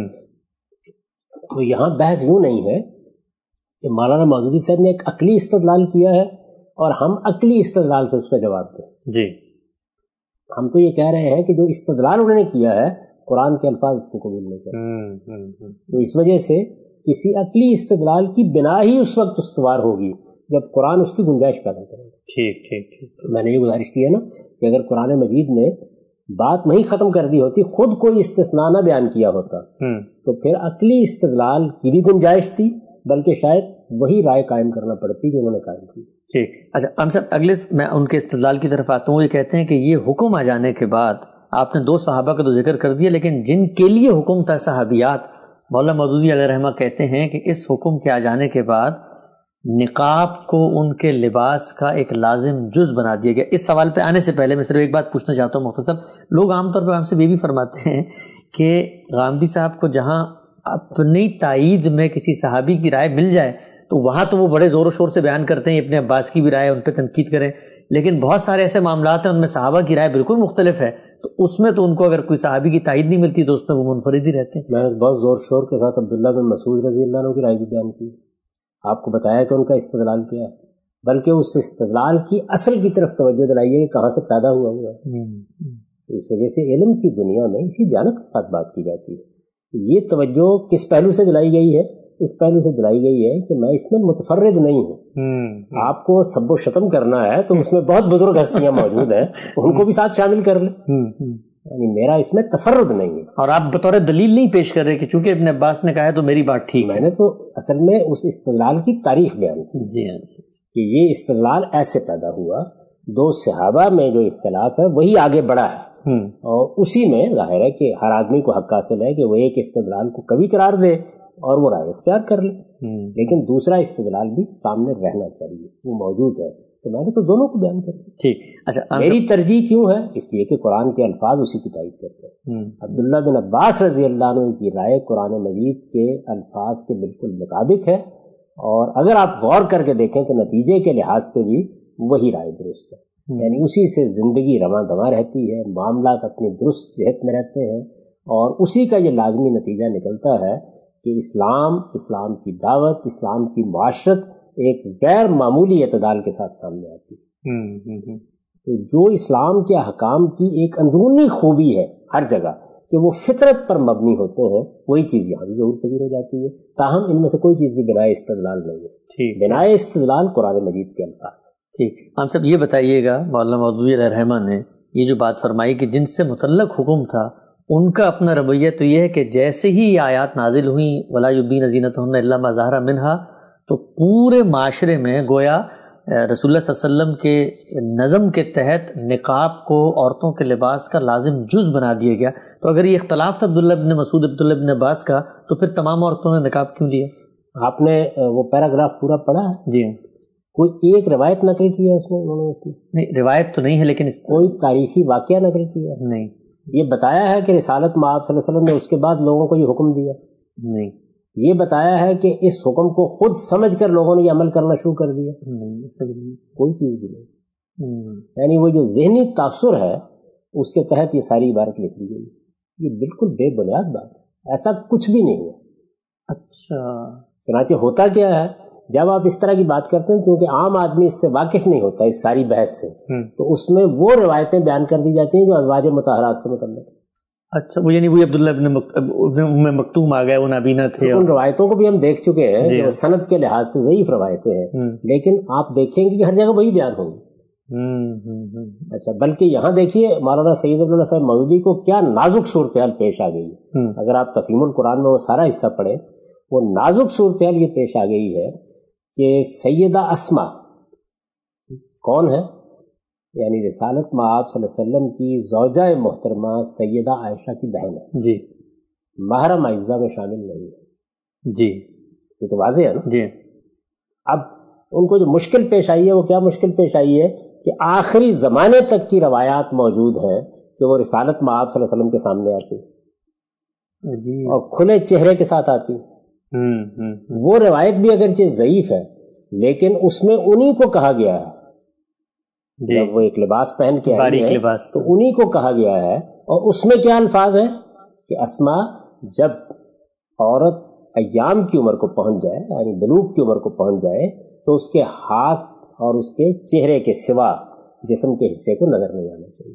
تو یہاں بحث یوں نہیں ہے کہ مولانا مودودی صاحب نے ایک عقلی استدلال کیا ہے اور ہم عقلی استدلال سے اس کا جواب دیں۔ جی، ہم تو یہ کہہ رہے ہیں کہ جو استدلال انہوں نے کیا ہے قرآن کے الفاظ اس کو قبول نہیں کرتے، تو اس وجہ سے کسی عقلی استدلال کی بنا ہی اس وقت استوار ہوگی جب قرآن اس کی گنجائش پیدا کرے گا۔ ٹھیک ٹھیک ٹھیک میں نے یہ گزارش کی ہے نا کہ اگر قرآن مجید نے بات نہیں ختم کر دی ہوتی، خود کوئی استثناء نہ بیان کیا ہوتا، تو پھر عقلی استدلال کی بھی گنجائش تھی، بلکہ شاید وہی رائے قائم کرنا پڑتی جو انہوں نے قائم کی۔ ٹھیک، اچھا ہم صاحب اگلے میں ان کے استدلال کی طرف آتا ہوں۔ یہ کہتے ہیں کہ یہ حکم آ جانے کے بعد آپ نے دو صحابہ کا تو ذکر کر دیا، لیکن جن کے لیے حکم تھا صحابیات، مولانا مودودی علیہ رحمہ کہتے ہیں کہ اس حکم کے آ جانے کے بعد نقاب کو ان کے لباس کا ایک لازم جز بنا دیا گیا۔ اس سوال پہ آنے سے پہلے میں صرف ایک بات پوچھنا چاہتا ہوں مختصر، لوگ عام طور پر ہم سے یہ بھی فرماتے ہیں کہ غامدی صاحب کو جہاں اپنی تائید میں کسی صحابی کی رائے مل جائے تو وہاں تو وہ بڑے زور و شور سے بیان کرتے ہیں اپنے عباس کی بھی رائے، ان پہ تنقید کریں، لیکن بہت سارے ایسے معاملات ہیں ان میں صحابہ کی رائے بالکل مختلف ہے، تو اس میں تو ان کو اگر کوئی صحابی کی تائید نہیں ملتی تو اس میں وہ منفرد ہی رہتے ہیں۔ میں نے بہت زور شور کے ساتھ عبداللہ بن مسعود رضی اللہ عنہ کی رائے بھی بیان کی، آپ کو بتایا کہ ان کا استدلال کیا ہے، بلکہ اس استدلال کی اصل کی طرف توجہ دلائی ہے کہ کہاں سے پیدا ہوا ہوا ہے۔ تو اس وجہ سے علم کی دنیا میں اسی دیانت کے ساتھ بات کی جاتی ہے۔ یہ توجہ کس پہلو سے دلائی گئی ہے؟ اس پہلو سے دلائی گئی ہے کہ میں اس میں متفرد نہیں ہوں، آپ کو سب و شتم کرنا ہے تو اس میں بہت بزرگ ہستیاں موجود ہیں، ان کو بھی ساتھ شامل کر لیں، یعنی میرا اس میں تفرد نہیں ہے۔ اور آپ بطور دلیل نہیں پیش کر رہے کہ چونکہ ابن عباس نے کہا ہے تو میری بات ٹھیک، میں نے تو اصل میں اس استدلال کی تاریخ بیان کی جی ہاں کہ یہ استدلال ایسے پیدا ہوا، دو صحابہ میں جو اختلاف ہے وہی آگے بڑھا ہے، اور اسی میں ظاہر ہے کہ ہر آدمی کو حق حاصل ہے کہ وہ ایک استدلال کو کبھی قرار دے اور وہ رائے اختیار کر لے، لیکن دوسرا استدلال بھی سامنے رہنا چاہیے، وہ موجود ہے، تو میں نے تو دونوں کو بیان کر دیا۔ ٹھیک، اچھا میری ترجیح کیوں ہے؟ اس لیے کہ قرآن کے الفاظ اسی کی تائید کرتے ہیں۔ عبداللہ بن عباس رضی اللہ عنہ کی رائے قرآن مجید کے الفاظ کے بالکل مطابق ہے، اور اگر آپ غور کر کے دیکھیں تو نتیجے کے لحاظ سے بھی وہی رائے درست ہے، یعنی اسی سے زندگی رواں دواں رہتی ہے، معاملات اپنی درست جہت میں رہتے ہیں، اور اسی کا یہ لازمی نتیجہ نکلتا ہے کہ اسلام، اسلام کی دعوت، اسلام کی معاشرت ایک غیر معمولی اعتدال کے ساتھ سامنے آتی ہے۔ تو جو اسلام کے احکام کی ایک اندرونی خوبی ہے ہر جگہ، کہ وہ فطرت پر مبنی ہوتے ہیں، وہی چیز یہاں بھی ظہور پذیر ہو جاتی ہے. تاہم ان میں سے کوئی چیز بھی بنائے استدلال نہیں ہے. بنائے استدلال قرآن مجید کے الفاظ. ٹھیک، ہم سب یہ بتائیے گا، مولانا مودودی علیہ الرحمہ نے یہ جو بات فرمائی کہ جن سے متعلق حکم تھا ان کا اپنا رویہ تو یہ ہے کہ جیسے ہی یہ آیات نازل ہوئیں وَلَا يُبْدِينَ زِينَتَهُنَّ إِلَّا مَا ظَهَرَ مِنْهَا، تو پورے معاشرے میں گویا رسول اللہ صلی اللہ علیہ وسلم کے نظم کے تحت نقاب کو عورتوں کے لباس کا لازم جز بنا دیا گیا. تو اگر یہ اختلاف تھا عبداللہ ابن مسعود عبداللہ ابن عباس کا، تو پھر تمام عورتوں نے نقاب کیوں لیا؟ آپ نے وہ پیراگراف پورا پڑھا ہے؟ جی. کوئی ایک روایت نقل کی ہے اس میں انہوں نے؟ اس میں نہیں، روایت تو نہیں ہے، لیکن اس کوئی تاریخی واقعہ نقل کیا ہے؟ نہیں. یہ بتایا ہے کہ رسالت میں آپ صلی اللہ علیہ وسلم نے اس کے بعد لوگوں کو یہ حکم دیا؟ نہیں. یہ بتایا ہے کہ اس حکم کو خود سمجھ کر لوگوں نے یہ عمل کرنا شروع کر دیا؟ کوئی چیز بھی نہیں. یعنی وہ جو ذہنی تاثر ہے اس کے تحت یہ ساری عبارت لکھ دی گئی. یہ بالکل بے بنیاد بات ہے، ایسا کچھ بھی نہیں ہے. اچھا، چنانچہ ہوتا کیا ہے جب آپ اس طرح کی بات کرتے ہیں، کیونکہ عام آدمی اس سے واقف نہیں ہوتا اس ساری بحث سے، تو اس میں وہ روایتیں بیان کر دی جاتی ہیں جو ازواج مطہرات سے متعلق. اچھا، وہ یعنی وہی عبداللہ ابن ام مکتوم آ گئے، وہ نابینا تھے. ان روایتوں کو بھی ہم دیکھ چکے ہیں جو سند کے لحاظ سے ضعیف روایتیں ہیں، لیکن آپ دیکھیں گے کہ ہر جگہ وہی بیان ہوں گی. اچھا، بلکہ یہاں دیکھیے مولانا سید عبداللہ صاحب مودودی کو کیا نازک صورتحال پیش آ گئی ہے. اگر آپ تفہیم القرآن میں وہ سارا حصہ پڑھیں، وہ نازک صورتحال یہ پیش آ گئی ہے کہ سیدہ اسما کون ہے؟ یعنی رسالت میں آپ صلی اللہ علیہ وسلم کی زوجہ محترمہ سیدہ عائشہ کی بہن ہے. جی. محرم اعزہ میں شامل نہیں ہے. جی، یہ تو واضح ہے نا. جی. اب ان کو جو مشکل پیش آئی ہے وہ کیا مشکل پیش آئی ہے کہ آخری زمانے تک کی روایات موجود ہیں کہ وہ رسالت میں آپ صلی اللہ علیہ وسلم کے سامنے آتی جی اور کھلے چہرے کے ساتھ آتی. وہ روایت بھی اگرچہ ضعیف ہے لیکن اس میں انہی کو کہا گیا ہے، جب وہ ایک لباس پہن کے آئی ہے تو انہی کو کہا گیا ہے. اور اس میں کیا الفاظ ہیں کہ اسما جب عورت ایام کی عمر کو پہنچ جائے، یعنی بلوغ کی عمر کو پہنچ جائے، تو اس کے ہاتھ اور اس کے چہرے کے سوا جسم کے حصے کو نظر نہیں آنا چاہیے.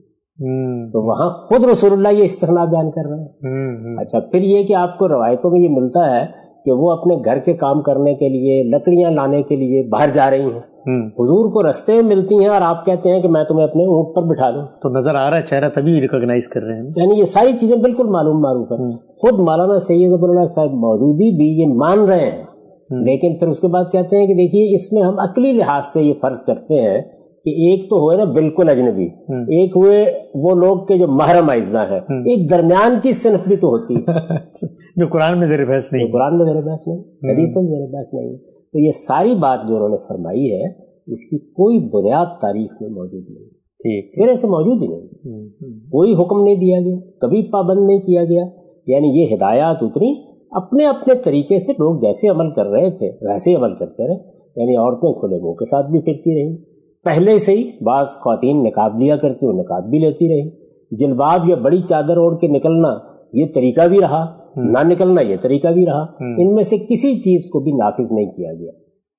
تو وہاں خود رسول اللہ یہ استثناء بیان کر رہے ہیں. اچھا، پھر یہ کہ آپ کو روایتوں میں یہ ملتا ہے کہ وہ اپنے گھر کے کام کرنے کے لیے، لکڑیاں لانے کے لیے باہر جا رہی ہیں، حضور کو رستے میں ملتی ہیں اور آپ کہتے ہیں کہ میں تمہیں اپنے اونٹ پر بٹھا دوں. تو نظر آ رہا ہے چہرہ، تبھی ریکگنائز کر رہے ہیں. یعنی یہ ساری چیزیں بالکل معلوم معروف ہیں. خود مولانا سید عبداللہ صاحب مودودی بھی یہ مان رہے ہیں، لیکن پھر اس کے بعد کہتے ہیں کہ دیکھیے اس میں ہم عقلی لحاظ سے یہ فرض کرتے ہیں کہ ایک تو ہوئے نا بالکل اجنبی، ایک ہوئے وہ لوگ کے جو محرم اعزہ ہیں، ایک درمیان کی صنف بھی تو ہوتی ہے جو قرآن میں زیر بحث نہیں، قرآن میں زیر بحث نہیں، حدیث میں زیر بحث نہیں. تو یہ ساری بات جو انہوں نے فرمائی ہے اس کی کوئی بنیاد تاریخ میں موجود نہیں، سرے سے موجود ہی نہیں. کوئی حکم نہیں دیا گیا، کبھی پابند نہیں کیا گیا. یعنی یہ ہدایات اتری اپنے اپنے طریقے سے، لوگ جیسے عمل کر رہے تھے ویسے ہی عمل کرتے رہے. یعنی عورتیں کھلے منہ کے ساتھ بھی پھرتی رہی، پہلے سے ہی بعض خواتین نقاب لیا کرتی وہ نقاب بھی لیتی رہی. جلباب یا بڑی چادر اوڑھ کے نکلنا یہ طریقہ بھی رہا، نہ نکلنا یہ طریقہ بھی رہا. ان میں سے کسی چیز کو بھی نافذ نہیں کیا گیا.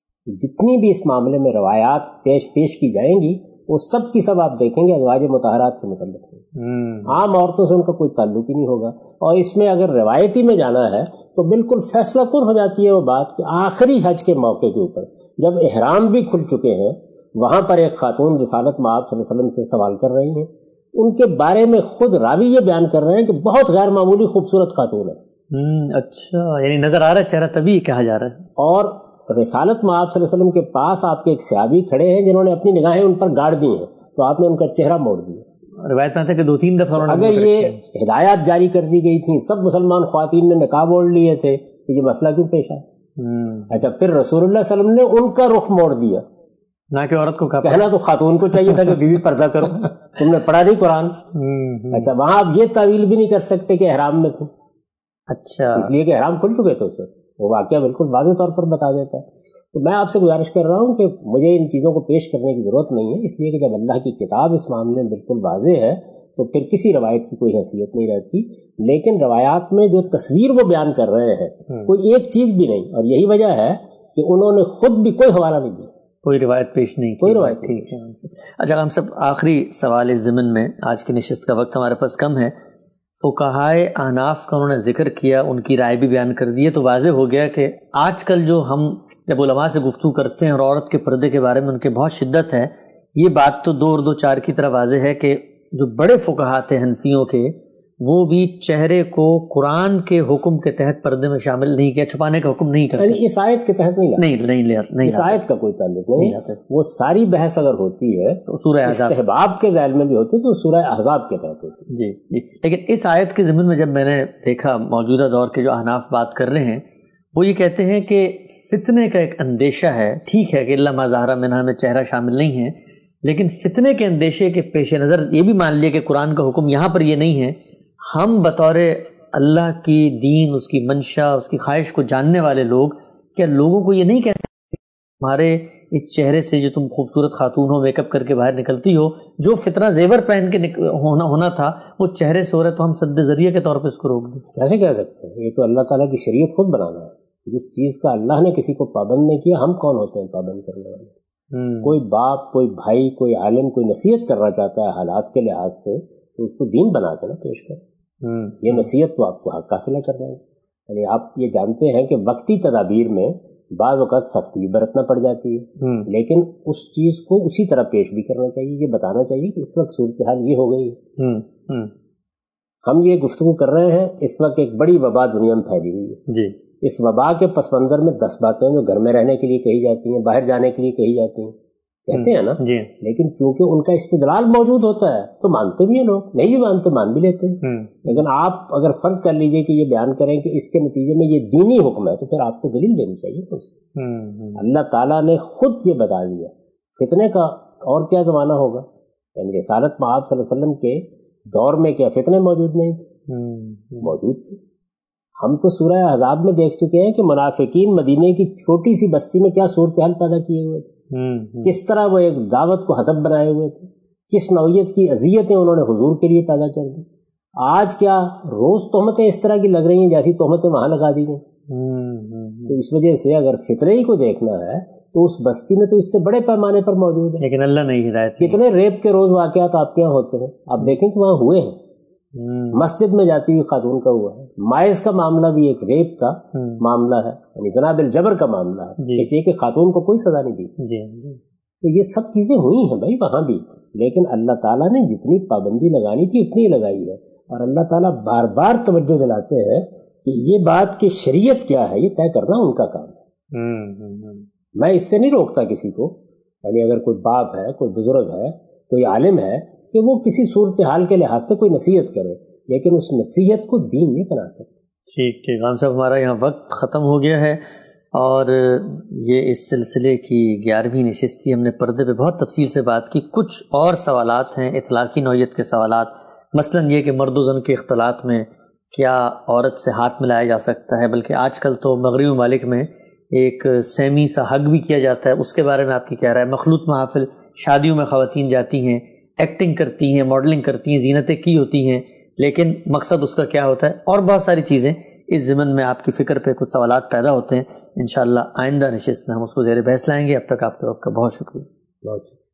جتنی بھی اس معاملے میں روایات پیش پیش کی جائیں گی وہ سب کی سب آپ دیکھیں گے ازواج مطہرات سے متعلق ہیں. عام عورتوں سے ان کا کوئی تعلق ہی نہیں ہوگا. اور اس میں اگر روایتی میں جانا ہے تو بالکل فیصلہ کن ہو جاتی ہے وہ بات کہ آخری حج کے موقع کے اوپر جب احرام بھی کھل چکے ہیں، وہاں پر ایک خاتون رسالت میں آپ صلی اللہ علیہ وسلم سے سوال کر رہی ہیں. ان کے بارے میں خود راوی یہ بیان کر رہے ہیں کہ بہت غیر معمولی خوبصورت خاتون ہے. اچھا، یعنی نظر آ رہا ہے چہرہ، تبھی کہا جا رہا ہے. اور رسالت میں آپ صلی اللہ علیہ وسلم کے پاس آپ کے ایک صحابی کھڑے ہیں جنہوں نے اپنی نگاہیں ان پر گاڑ دی ہیں، تو آپ نے ان کا چہرہ موڑ دیا. روایت میں تھا کہ دو تین دفعہ اگر یہ ہدایات جاری کر دی گئی تھیں، سب مسلمان خواتین نے نقاب اوڑھ لیے تھے، تو یہ مسئلہ کیوں پیش آیا؟ اچھا، پھر رسول اللہ صلی اللہ علیہ وسلم نے ان کا رخ موڑ دیا، نہ کہ عورت کو کہنا تو خاتون کو چاہیے تھا کہ بیوی پردہ کرو، تم نے پڑھا نہیں قرآن. اچھا، وہاں آپ یہ تعویل بھی نہیں کر سکتے کہ احرام میں تھے. اچھا، اس لیے کہ احرام کھل چکے تھے اس وقت. وہ واقعہ بالکل واضح طور پر بتا دیتا ہے. تو میں آپ سے گزارش کر رہا ہوں کہ مجھے ان چیزوں کو پیش کرنے کی ضرورت نہیں ہے، اس لیے کہ جب اللہ کی کتاب اس معاملے میں بالکل واضح ہے تو پھر کسی روایت کی کوئی حیثیت نہیں رہتی. لیکن روایات میں جو تصویر وہ بیان کر رہے ہیں کوئی ایک چیز بھی نہیں، اور یہی وجہ ہے کہ انہوں نے خود بھی کوئی حوالہ نہیں دیا، کوئی روایت پیش نہیں، کوئی روایت. ٹھیک ہے. اچھا، ہم سب آخری سوال اس ضمن میں، آج کی نشست کا وقت ہمارے پاس کم ہے، فقہائے احناف کا انہوں نے ذکر کیا، ان کی رائے بھی بیان کر دی ہے، تو واضح ہو گیا کہ آج کل جو ہم جب علماء سے گفتگو کرتے ہیں اور عورت کے پردے کے بارے میں ان کے بہت شدت ہے، یہ بات تو دو اور دو چار کی طرح واضح ہے کہ جو بڑے فقہاء تھے حنفیوں کے، وہ بھی چہرے کو قرآن کے حکم کے تحت پردے میں شامل نہیں کیا، چھپانے کا حکم نہیں کرتے، یعنی اس آیت کے تحت نہیں نہیں نہیں لیا، نہیں اس آیت کا کوئی تعلق نہیں ہے۔ وہ ساری بحث اگر ہوتی ہے تو سورہ احزاب استحباب کے ذیل میں بھی ہوتی ہے تو سورہ احزاب کے تحت ہوتی ہے۔ جی جی، لیکن اس آیت کے ضمن میں جب میں نے دیکھا موجودہ دور کے جو احناف بات کر رہے ہیں، وہ یہ کہتے ہیں کہ فتنے کا ایک اندیشہ ہے، ٹھیک ہے کہ اللہ ما ظاہر منہا میں چہرہ شامل نہیں ہے، لیکن فتنے کے اندیشے کے پیش نظر یہ بھی مان لیے کہ قرآن کا حکم یہاں پر یہ نہیں ہے، ہم بطور اللہ کی دین، اس کی منشا، اس کی خواہش کو جاننے والے لوگ کیا لوگوں کو یہ نہیں کہہ سکتے ہمارے اس چہرے سے جو تم خوبصورت خاتون ہو، میک اپ کر کے باہر نکلتی ہو، جو فتنہ زیور پہن کے ہونا ہونا تھا وہ چہرے سے ہو رہا ہے، تو ہم سد ذریعہ کے طور پہ اس کو روک دیں؟ کیسے کہہ سکتے ہیں؟ یہ تو اللہ تعالیٰ کی شریعت خود بنانا ہے، جس چیز کا اللہ نے کسی کو پابند نہیں کیا، ہم کون ہوتے ہیں پابند کرنے والے؟ کوئی باپ، کوئی بھائی، کوئی عالم کوئی نصیحت کرنا چاہتا ہے حالات کے لحاظ سے تو اس کو دین بنا کے نا پیش کرے، یہ نصیحت تو آپ کو حق حاصل کر رہے ہیں۔ یعنی آپ یہ جانتے ہیں کہ وقتی تدابیر میں بعض اوقات سختی برتنا پڑ جاتی ہے، لیکن اس چیز کو اسی طرح پیش بھی کرنا چاہیے، یہ بتانا چاہیے کہ اس وقت صورتحال یہ ہو گئی ہے۔ ہم یہ گفتگو کر رہے ہیں، اس وقت ایک بڑی وبا دنیا میں پھیلی ہوئی ہے جی، اس وبا کے پس منظر میں دس باتیں جو گھر میں رہنے کے لیے کہی جاتی ہیں، باہر جانے کے لیے کہی جاتی ہیں، کہتے ہیں نا جی، لیکن چونکہ ان کا استدلال موجود ہوتا ہے تو مانتے بھی ہیں لوگ، نہیں بھی مانتے مان بھی لیتے ہیں۔ لیکن آپ اگر فرض کر لیجئے کہ یہ بیان کریں کہ اس کے نتیجے میں یہ دینی حکم ہے تو پھر آپ کو دلیل دینی چاہیے نا اس کی۔ اللہ تعالیٰ نے خود یہ بتا دیا، فتنے کا اور کیا زمانہ ہوگا، یعنی رسالت میں آپ صلی اللہ علیہ وسلم کے دور میں کیا فتنے موجود نہیں تھے؟ موجود تھے۔ ہم تو سورہ احزاب میں دیکھ چکے ہیں کہ منافقین مدینے کی چھوٹی سی بستی میں کیا صورتحال پیدا کیے ہوئے تھے، کس طرح وہ ایک دعوت کو ہدف بنائے ہوئے تھے، کس نوعیت کی اذیتیں انہوں نے حضور کے لیے پیدا کر دی۔ آج کیا روز تہمتیں اس طرح کی لگ رہی ہیں جیسی تہمتیں وہاں لگا دی گئی۔ تو اس وجہ سے اگر فطرے ہی کو دیکھنا ہے تو اس بستی میں تو اس سے بڑے پیمانے پر موجود ہے، لیکن اللہ نہیں ہدایت۔ کتنے ریپ کے روز واقعات آپ کے یہاں ہوتے ہیں، آپ دیکھیں کہ وہاں ہوئے ہیں، مسجد میں جاتی ہوئی خاتون کا ہوا ہے، مائز کا معاملہ بھی ایک ریپ کا معاملہ ہے، یعنی جناب الجبر کا معاملہ ہے، اس لیے کہ خاتون کو کوئی سزا نہیں دی۔ تو یہ سب چیزیں ہوئی ہیں بھائی وہاں بھی، لیکن اللہ تعالیٰ نے جتنی پابندی لگانی تھی اتنی لگائی ہے، اور اللہ تعالیٰ بار بار توجہ دلاتے ہیں کہ یہ بات کہ شریعت کیا ہے یہ طے کرنا ان کا کام ہے۔ میں اس سے نہیں روکتا کسی کو، یعنی اگر کوئی باپ ہے، کوئی بزرگ ہے، کوئی عالم ہے کہ وہ کسی صورتحال کے لحاظ سے کوئی نصیحت کرے، لیکن اس نصیحت کو دین نہیں بنا سکتے۔ ٹھیک ٹھیک غام صاحب، ہمارا یہاں وقت ختم ہو گیا ہے، اور یہ اس سلسلے کی گیارہویں نشست تھی، ہم نے پردے پہ بہت تفصیل سے بات کی۔ کچھ اور سوالات ہیں اطلاقی نوعیت کے سوالات، مثلاً یہ کہ مرد و زن کے اختلاط میں کیا عورت سے ہاتھ ملایا جا سکتا ہے، بلکہ آج کل تو مغربی ممالک میں ایک سیمی سا حگ بھی کیا جاتا ہے، اس کے بارے میں آپ کی کیا رائے؟ مخلوط محافل، شادیوں میں خواتین جاتی ہیں، ایکٹنگ کرتی ہیں، ماڈلنگ کرتی ہیں، زینتیں کی ہوتی ہیں، لیکن مقصد اس کا کیا ہوتا ہے؟ اور بہت ساری چیزیں اس ضمن میں آپ کی فکر پہ کچھ سوالات پیدا ہوتے ہیں، انشاءاللہ آئندہ نشست میں ہم اس کو زیر بحث لائیں گے۔ اب تک آپ کے وقت کا بہت شکریہ۔ بہت شکریہ۔